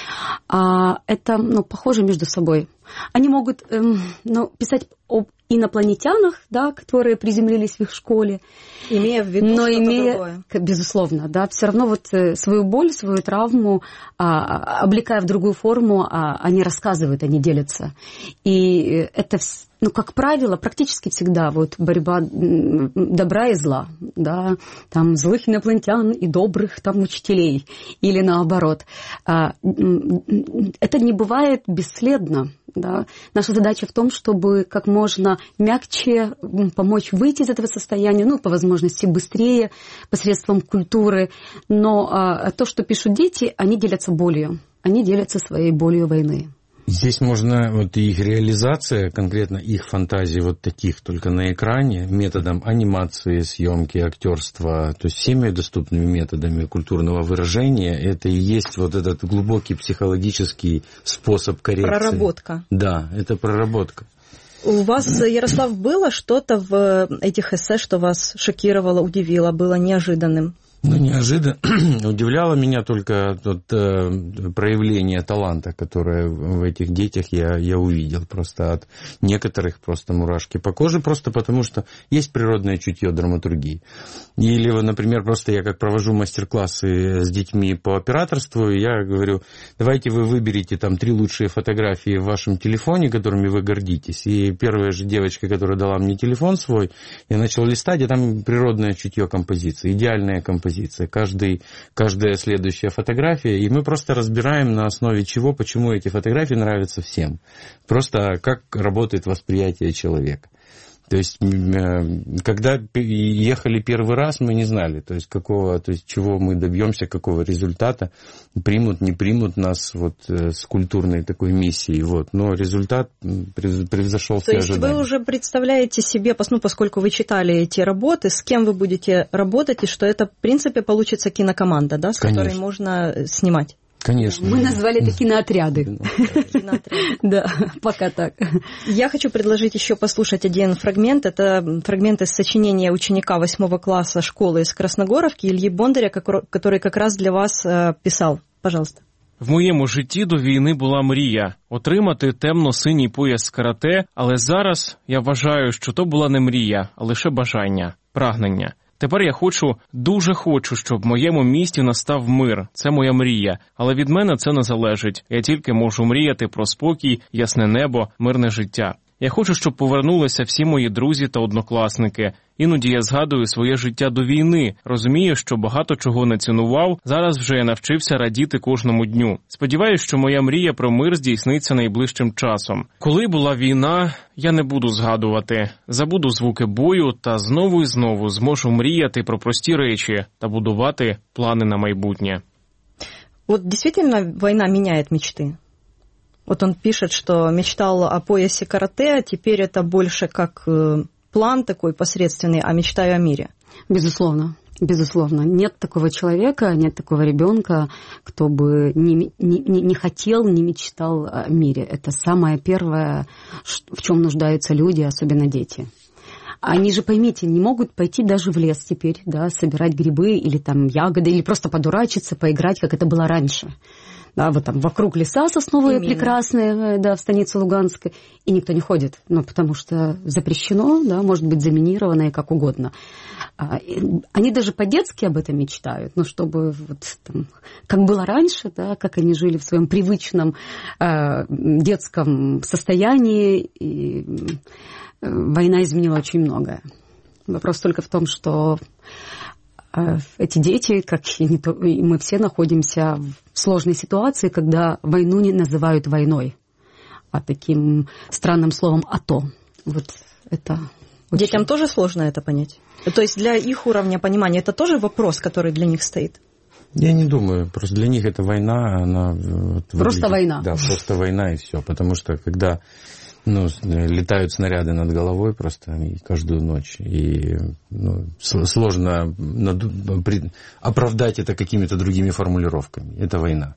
Это, похоже между собой. Они могут писать об инопланетянах, да, которые приземлились в их школе. Имея в виду что-то другое. Безусловно, да, все равно вот свою боль, свою травму, облекая в другую форму, они рассказывают, они делятся. И это, как правило, практически всегда вот борьба добра и зла, да, там злых инопланетян и добрых там учителей, или наоборот. Это не бывает бесследно. Да. Наша задача в том, чтобы как можно мягче помочь выйти из этого состояния, по возможности быстрее, посредством культуры. Но то, что пишут дети, они делятся болью. Они делятся своей болью войны. Здесь можно, вот их реализация, конкретно их фантазии вот таких, только на экране, методом анимации, съемки, актерства, то есть всеми доступными методами культурного выражения, это и есть вот этот глубокий психологический способ коррекции. Проработка. Да, это проработка. У вас, Ярослав, было что-то в этих эссе, что вас шокировало, удивило, было неожиданным? Неожиданно удивляло меня только проявление таланта, которое в этих детях я увидел. Просто от некоторых просто мурашки по коже, просто потому что есть природное чутье драматургии. Или, например, просто я как провожу мастер-классы с детьми по операторству, и я говорю, давайте вы выберите там 3 лучшие фотографии в вашем телефоне, которыми вы гордитесь. И первая же девочка, которая дала мне телефон свой, я начал листать, и там природное чутье композиции, идеальная композиция. Каждая следующая фотография, и мы просто разбираем на основе чего, почему эти фотографии нравятся всем. Просто как работает восприятие человека. То есть, когда ехали первый раз, мы не знали, чего мы добьемся, какого результата, примут, не примут нас с культурной такой миссией. Но результат превзошел все ожидания. То есть вы уже представляете себе, поскольку вы читали эти работы, с кем вы будете работать, и что это, в принципе, получится кинокоманда, да, с которой можно снимать? Конечно. Мы назвали это киноотряды. Да, пока так. Я хочу предложить еще послушать один фрагмент. Это фрагмент из сочинения ученика 8 класса школы из Красногоровки Ильи Бондаря, который как раз для вас писал. Пожалуйста. В моєму житті до війни була мрія – отримати темно-синій пояс з карате, але зараз я вважаю, що то була не мрія, а лише бажання, прагнення. Тепер я дуже хочу, щоб в моєму місті настав мир. Це моя мрія. Але від мене це не залежить. Я тільки можу мріяти про спокій, ясне небо, мирне життя. Я хочу, щоб повернулися всі мої друзі та однокласники. Іноді я згадую своє життя до війни. Розумію, що багато чого не цінував, зараз вже я навчився радіти кожному дню. Сподіваюсь, що моя мрія про мир здійсниться найближчим часом. Коли була війна, я не буду згадувати. Забуду звуки бою та знову і знову зможу мріяти про прості речі та будувати плани на майбутнє. Вот действительно война меняет мечты? Вот он пишет, что мечтал о поясе карате, а теперь это больше как план такой посредственный, а мечтаю о мире. Безусловно. Безусловно. Нет такого человека, нет такого ребенка, кто бы не хотел, не мечтал о мире. Это самое первое, в чем нуждаются люди, особенно дети. Они же, поймите, не могут пойти даже в лес теперь, да, собирать грибы или там ягоды, или просто подурачиться, поиграть, как это было раньше. Да, вот там вокруг леса сосновые именно прекрасные, да, в станице Луганской, и никто не ходит, ну, потому что запрещено, да, может быть заминировано и как угодно. Они даже по-детски об этом мечтают, ну, чтобы вот там, как было раньше, да, как они жили в своем привычном детском состоянии, и война изменила очень многое. Вопрос только в том, что эти дети, как и мы все, находимся в сложной ситуации, когда войну не называют войной, а таким странным словом «ато». Вот это очень... Детям тоже сложно это понять? То есть для их уровня понимания это тоже вопрос, который для них стоит? Я не думаю. Просто для них это война, она... Вот, просто выглядит, война. Да, просто война и все. Потому что когда... летают снаряды над головой просто каждую ночь. И сложно оправдать это какими-то другими формулировками. Это война.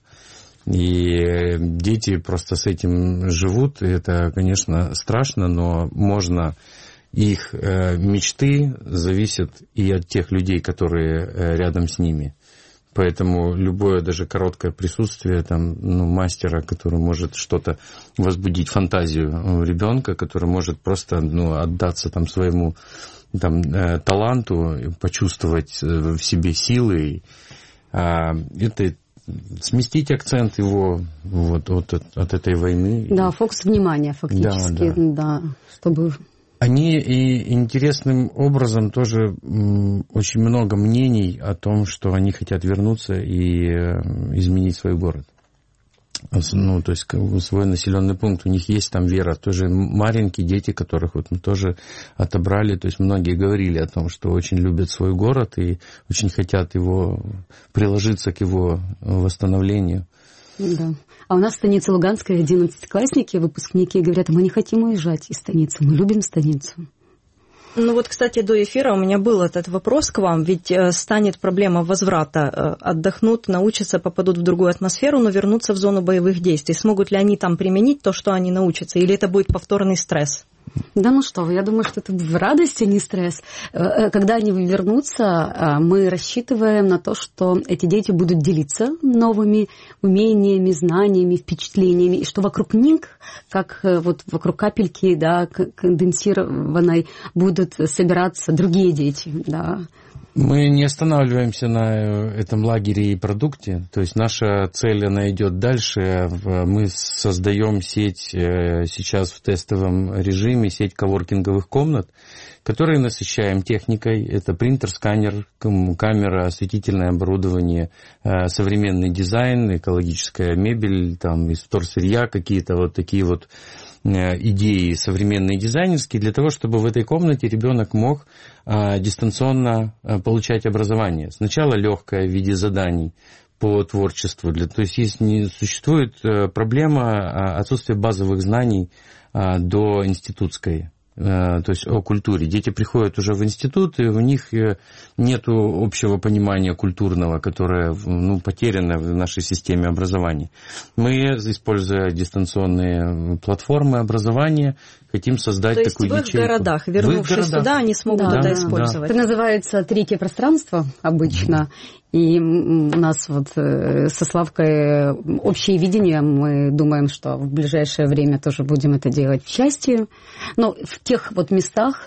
И дети просто с этим живут. И это, конечно, страшно, но можно... Их мечты зависят и от тех людей, которые рядом с ними. Поэтому любое даже короткое присутствие там, мастера, который может что-то возбудить фантазию ребенка, который может просто отдаться там, своему таланту, почувствовать в себе силы, это сместить акцент его вот, от этой войны. Да, фокус внимания фактически, да, чтобы... Они и интересным образом тоже очень много мнений о том, что они хотят вернуться и изменить свой город. То есть свой населенный пункт. У них есть там вера. Тоже маленькие дети, которых вот мы тоже отобрали. То есть многие говорили о том, что очень любят свой город и очень хотят его приложиться к его восстановлению. Да. А у нас в станице Луганской 11-классники, выпускники, говорят, мы не хотим уезжать из станицы, мы любим станицу. Ну вот, кстати, до эфира у меня был этот вопрос к вам, ведь станет проблема возврата. Отдохнут, научатся, попадут в другую атмосферу, но вернутся в зону боевых действий. Смогут ли они там применить то, что они научатся, или это будет повторный стресс? Да ну что вы, я думаю, что это в радости, не стресс. Когда они вернутся, мы рассчитываем на то, что эти дети будут делиться новыми умениями, знаниями, впечатлениями, и что вокруг них, как вот вокруг капельки, да, конденсированной, будут собираться другие дети, да. Мы не останавливаемся на этом лагере и продукте, то есть наша цель, она идет дальше. Мы создаем сеть сейчас в тестовом режиме, сеть коворкинговых комнат, которые насыщаем техникой. Это принтер, сканер, камера, осветительное оборудование, современный дизайн, экологическая мебель, там из вторсырья какие-то вот такие вот идеи современные дизайнерские, для того, чтобы в этой комнате ребенок мог дистанционно получать образование. Сначала легкое в виде заданий по творчеству. То есть существует проблема отсутствия базовых знаний до институтской. То есть о культуре. Дети приходят уже в институт, и у них нет общего понимания культурного, которое потеряно в нашей системе образования. Мы, используя дистанционные платформы образования, хотим создать такую ячейку. То есть в их городах, вернувшись туда, они смогут это использовать. Это называется третье пространство обычно. И у нас вот со Славкой общее видение, мы думаем, что в ближайшее время тоже будем это делать в части. Но в тех вот местах,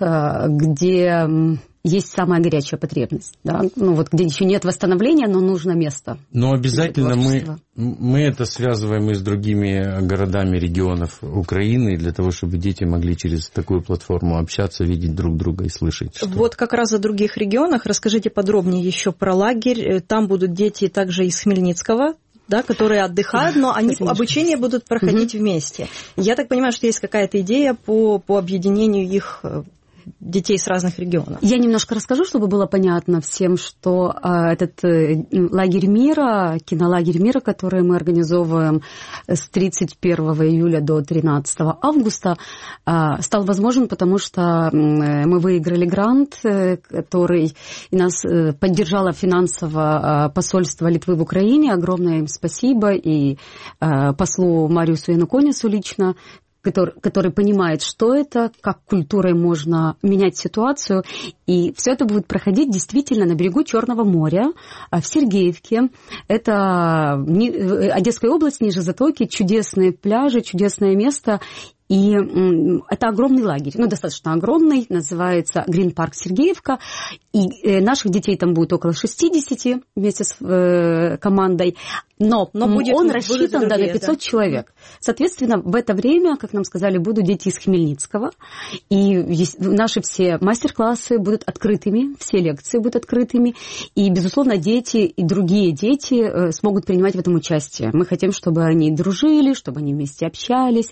где есть самая горячая потребность, да? Где еще нет восстановления, но нужно место. Но обязательно мы это связываем и с другими городами регионов Украины, для того, чтобы дети могли через такую платформу общаться, видеть друг друга и слышать. Вот как раз о других регионах расскажите подробнее еще про лагерь. Там будут дети также из Хмельницкого, да, которые отдыхают, но они обучение будут проходить вместе. Я так понимаю, что есть какая-то идея по объединению их детей с разных регионов. Я немножко расскажу, чтобы было понятно всем, что этот лагерь мира, кинолагерь мира, который мы организовываем с 31 июля до 13 августа, стал возможен, потому что мы выиграли грант, который нас поддержало финансово посольство Литвы в Украине. Огромное им спасибо и послу Мариусу Януконису лично, который понимает, что это, как культурой можно менять ситуацию. И все это будет проходить действительно на берегу Черного моря, в Сергеевке. Это Одесская область, ниже затоки, чудесные пляжи, чудесное место. И это огромный лагерь, достаточно огромный, называется Green Park Сергеевка. И наших детей там будет около 60 вместе с командой. Но он рассчитан на 500 человек. Соответственно, в это время, как нам сказали, будут дети из Хмельницкого. И наши все мастер-классы будут открытыми, все лекции будут открытыми. И, безусловно, дети и другие дети смогут принимать в этом участие. Мы хотим, чтобы они дружили, чтобы они вместе общались.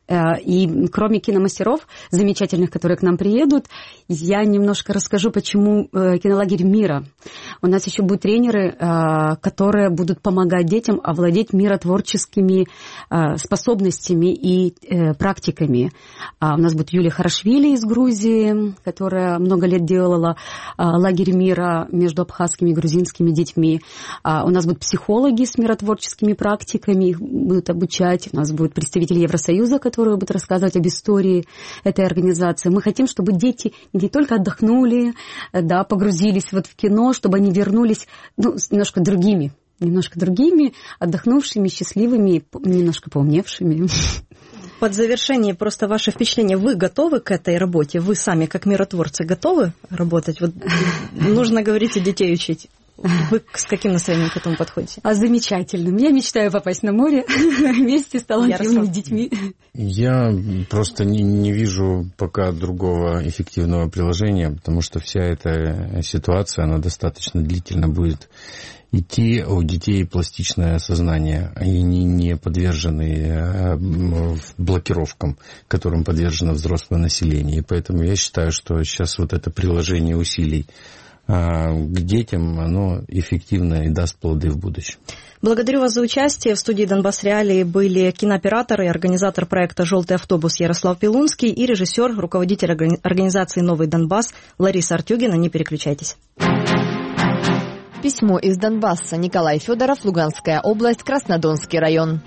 И кроме киномастеров замечательных, которые к нам приедут, я немножко расскажу, почему кинолагерь мира. У нас еще будут тренеры, которые будут помогать детям овладеть миротворческими способностями и практиками. У нас будет Юлия Харашвили из Грузии, которая много лет делала лагерь мира между абхазскими и грузинскими детьми. У нас будут психологи с миротворческими практиками, их будут обучать. У нас будет представитель Евросоюза, который будут рассказывать об истории этой организации. Мы хотим, чтобы дети не только отдохнули, погрузились в кино, чтобы они вернулись немножко другими, отдохнувшими, счастливыми, немножко поумневшими. Под завершение просто ваше впечатление. Вы готовы к этой работе? Вы сами, как миротворцы, готовы работать? Нужно, говорите, детей учить. Вы с каким настроением к этому подходите? Замечательным. Я мечтаю попасть на море вместе с талантливыми детьми. Я просто не вижу пока другого эффективного приложения, потому что вся эта ситуация, она достаточно длительно будет идти. У детей пластичное сознание, они не подвержены блокировкам, которым подвержено взрослое население. И поэтому я считаю, что сейчас вот это приложение усилий к детям, оно эффективно и даст плоды в будущем. Благодарю вас за участие. В студии «Донбасс Реалии» были кинооператор и организатор проекта «Желтый автобус» Ярослав Пилунский и режиссер, руководитель организации «Новый Донбасс» Лариса Артюгина. Не переключайтесь. Письмо из Донбасса. Николай Федоров, Луганская область, Краснодонский район.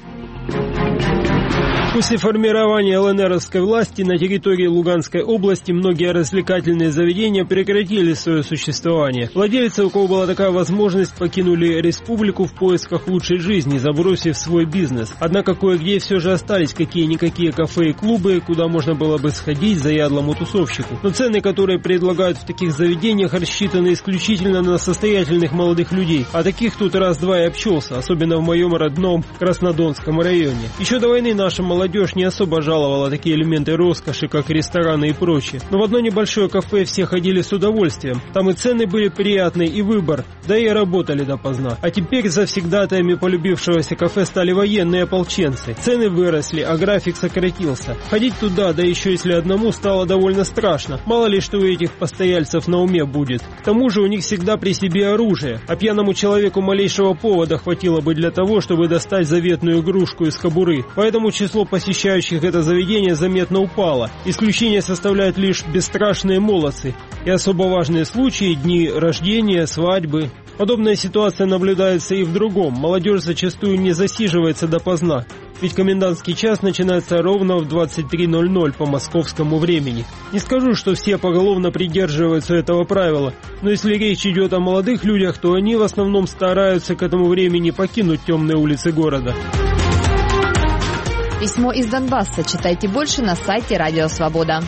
После формирования ЛНРовской власти на территории Луганской области многие развлекательные заведения прекратили свое существование. Владельцы, у кого была такая возможность, покинули республику в поисках лучшей жизни, забросив свой бизнес. Однако кое-где все же остались какие-никакие кафе и клубы, куда можно было бы сходить заядлому тусовщику. Но цены, которые предлагают в таких заведениях, рассчитаны исключительно на состоятельных молодых людей. А таких тут раз-два и обчелся, особенно в моем родном Краснодонском районе. Еще до войны наша молодежь не особо жаловала такие элементы роскоши, как рестораны и прочее. Но в одно небольшое кафе все ходили с удовольствием. Там и цены были приятные, и выбор, да и работали допоздна. А теперь завсегдатаями полюбившегося кафе стали военные ополченцы. Цены выросли, а график сократился. Ходить туда, да еще если одному, стало довольно страшно. Мало ли что у этих постояльцев на уме будет. К тому же у них всегда при себе оружие, а пьяному человеку малейшего повода хватило бы для того, чтобы достать заветную игрушку из кобуры. Поэтому число посещающих это заведение заметно упало. Исключение составляют лишь бесстрашные молодцы и особо важные случаи, дни рождения, свадьбы. Подобная ситуация наблюдается и в другом. Молодежь зачастую не засиживается допоздна, ведь комендантский час начинается ровно в 23:00 по московскому времени. Не скажу, что все поголовно придерживаются этого правила, но если речь идет о молодых людях, то они в основном стараются к этому времени покинуть темные улицы города. Письмо из Донбасса. Читайте больше на сайте Радио Свобода.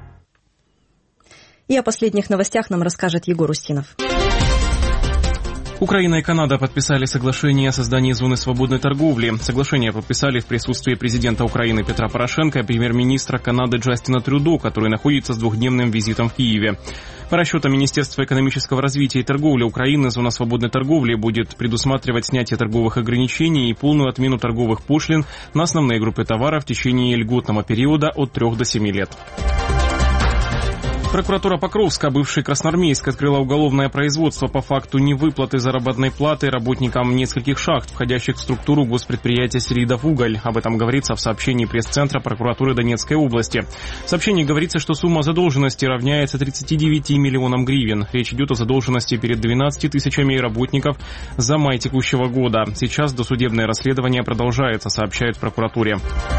И о последних новостях нам расскажет Егор Устинов. Украина и Канада подписали соглашение о создании зоны свободной торговли. Соглашение подписали в присутствии президента Украины Петра Порошенко и премьер-министра Канады Джастина Трюдо, который находится с двухдневным визитом в Киеве. По расчетам Министерства экономического развития и торговли Украины, зона свободной торговли будет предусматривать снятие торговых ограничений и полную отмену торговых пошлин на основные группы товаров в течение льготного периода от 3 до 7 лет. Прокуратура Покровска, бывший Красноармейск, открыла уголовное производство по факту невыплаты заработной платы работникам нескольких шахт, входящих в структуру госпредприятия «Селидовуголь». Об этом говорится в сообщении пресс-центра прокуратуры Донецкой области. В сообщении говорится, что сумма задолженности равняется 39 миллионам гривен. Речь идет о задолженности перед 12 тысячами работников за май текущего года. Сейчас досудебное расследование продолжается, сообщают в прокуратуре.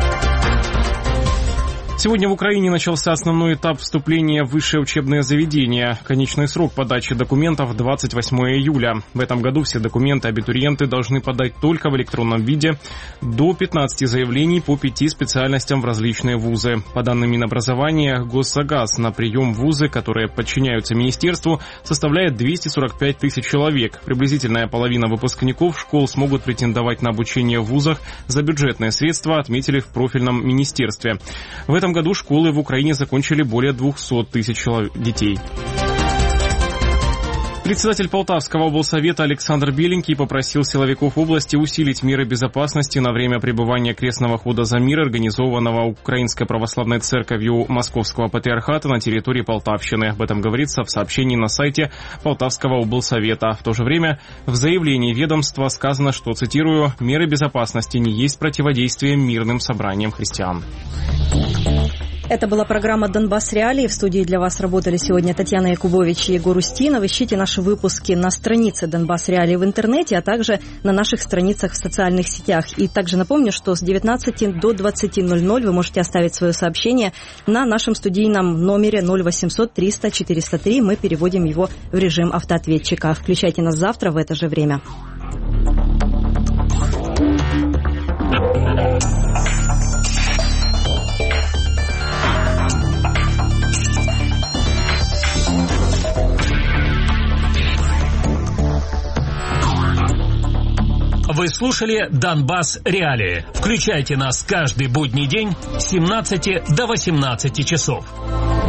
Сегодня в Украине начался основной этап вступления в высшее учебное заведение. Конечный срок подачи документов 28 июля. В этом году все документы абитуриенты должны подать только в электронном виде. До 15 заявлений по 5 специальностям в различные вузы. По данным Минобразования, госзагаз на прием в вузы, которые подчиняются министерству, составляет 245 тысяч человек. Приблизительная половина выпускников школ смогут претендовать на обучение в вузах за бюджетные средства, отметили в профильном министерстве. В этом году школы в Украине закончили более 200 тысяч детей. Председатель Полтавского облсовета Александр Беленький попросил силовиков области усилить меры безопасности на время пребывания крестного хода за мир, организованного Украинской православной церковью Московского патриархата на территории Полтавщины. Об этом говорится в сообщении на сайте Полтавского облсовета. В то же время в заявлении ведомства сказано, что, цитирую, «меры безопасности не есть противодействие мирным собраниям христиан». Это была программа «Донбасс Реалии». В студии для вас работали сегодня Татьяна Якубович и Егор Устинов. Ищите наши выпуски на странице «Донбасс Реалии» в интернете, а также на наших страницах в социальных сетях. И также напомню, что с 19 до 20:00 вы можете оставить свое сообщение на нашем студийном номере 0800 300 403. Мы переводим его в режим автоответчика. Включайте нас завтра в это же время. Вы слушали «Донбасс Реалии». Включайте нас каждый будний день с 17 до 18 часов.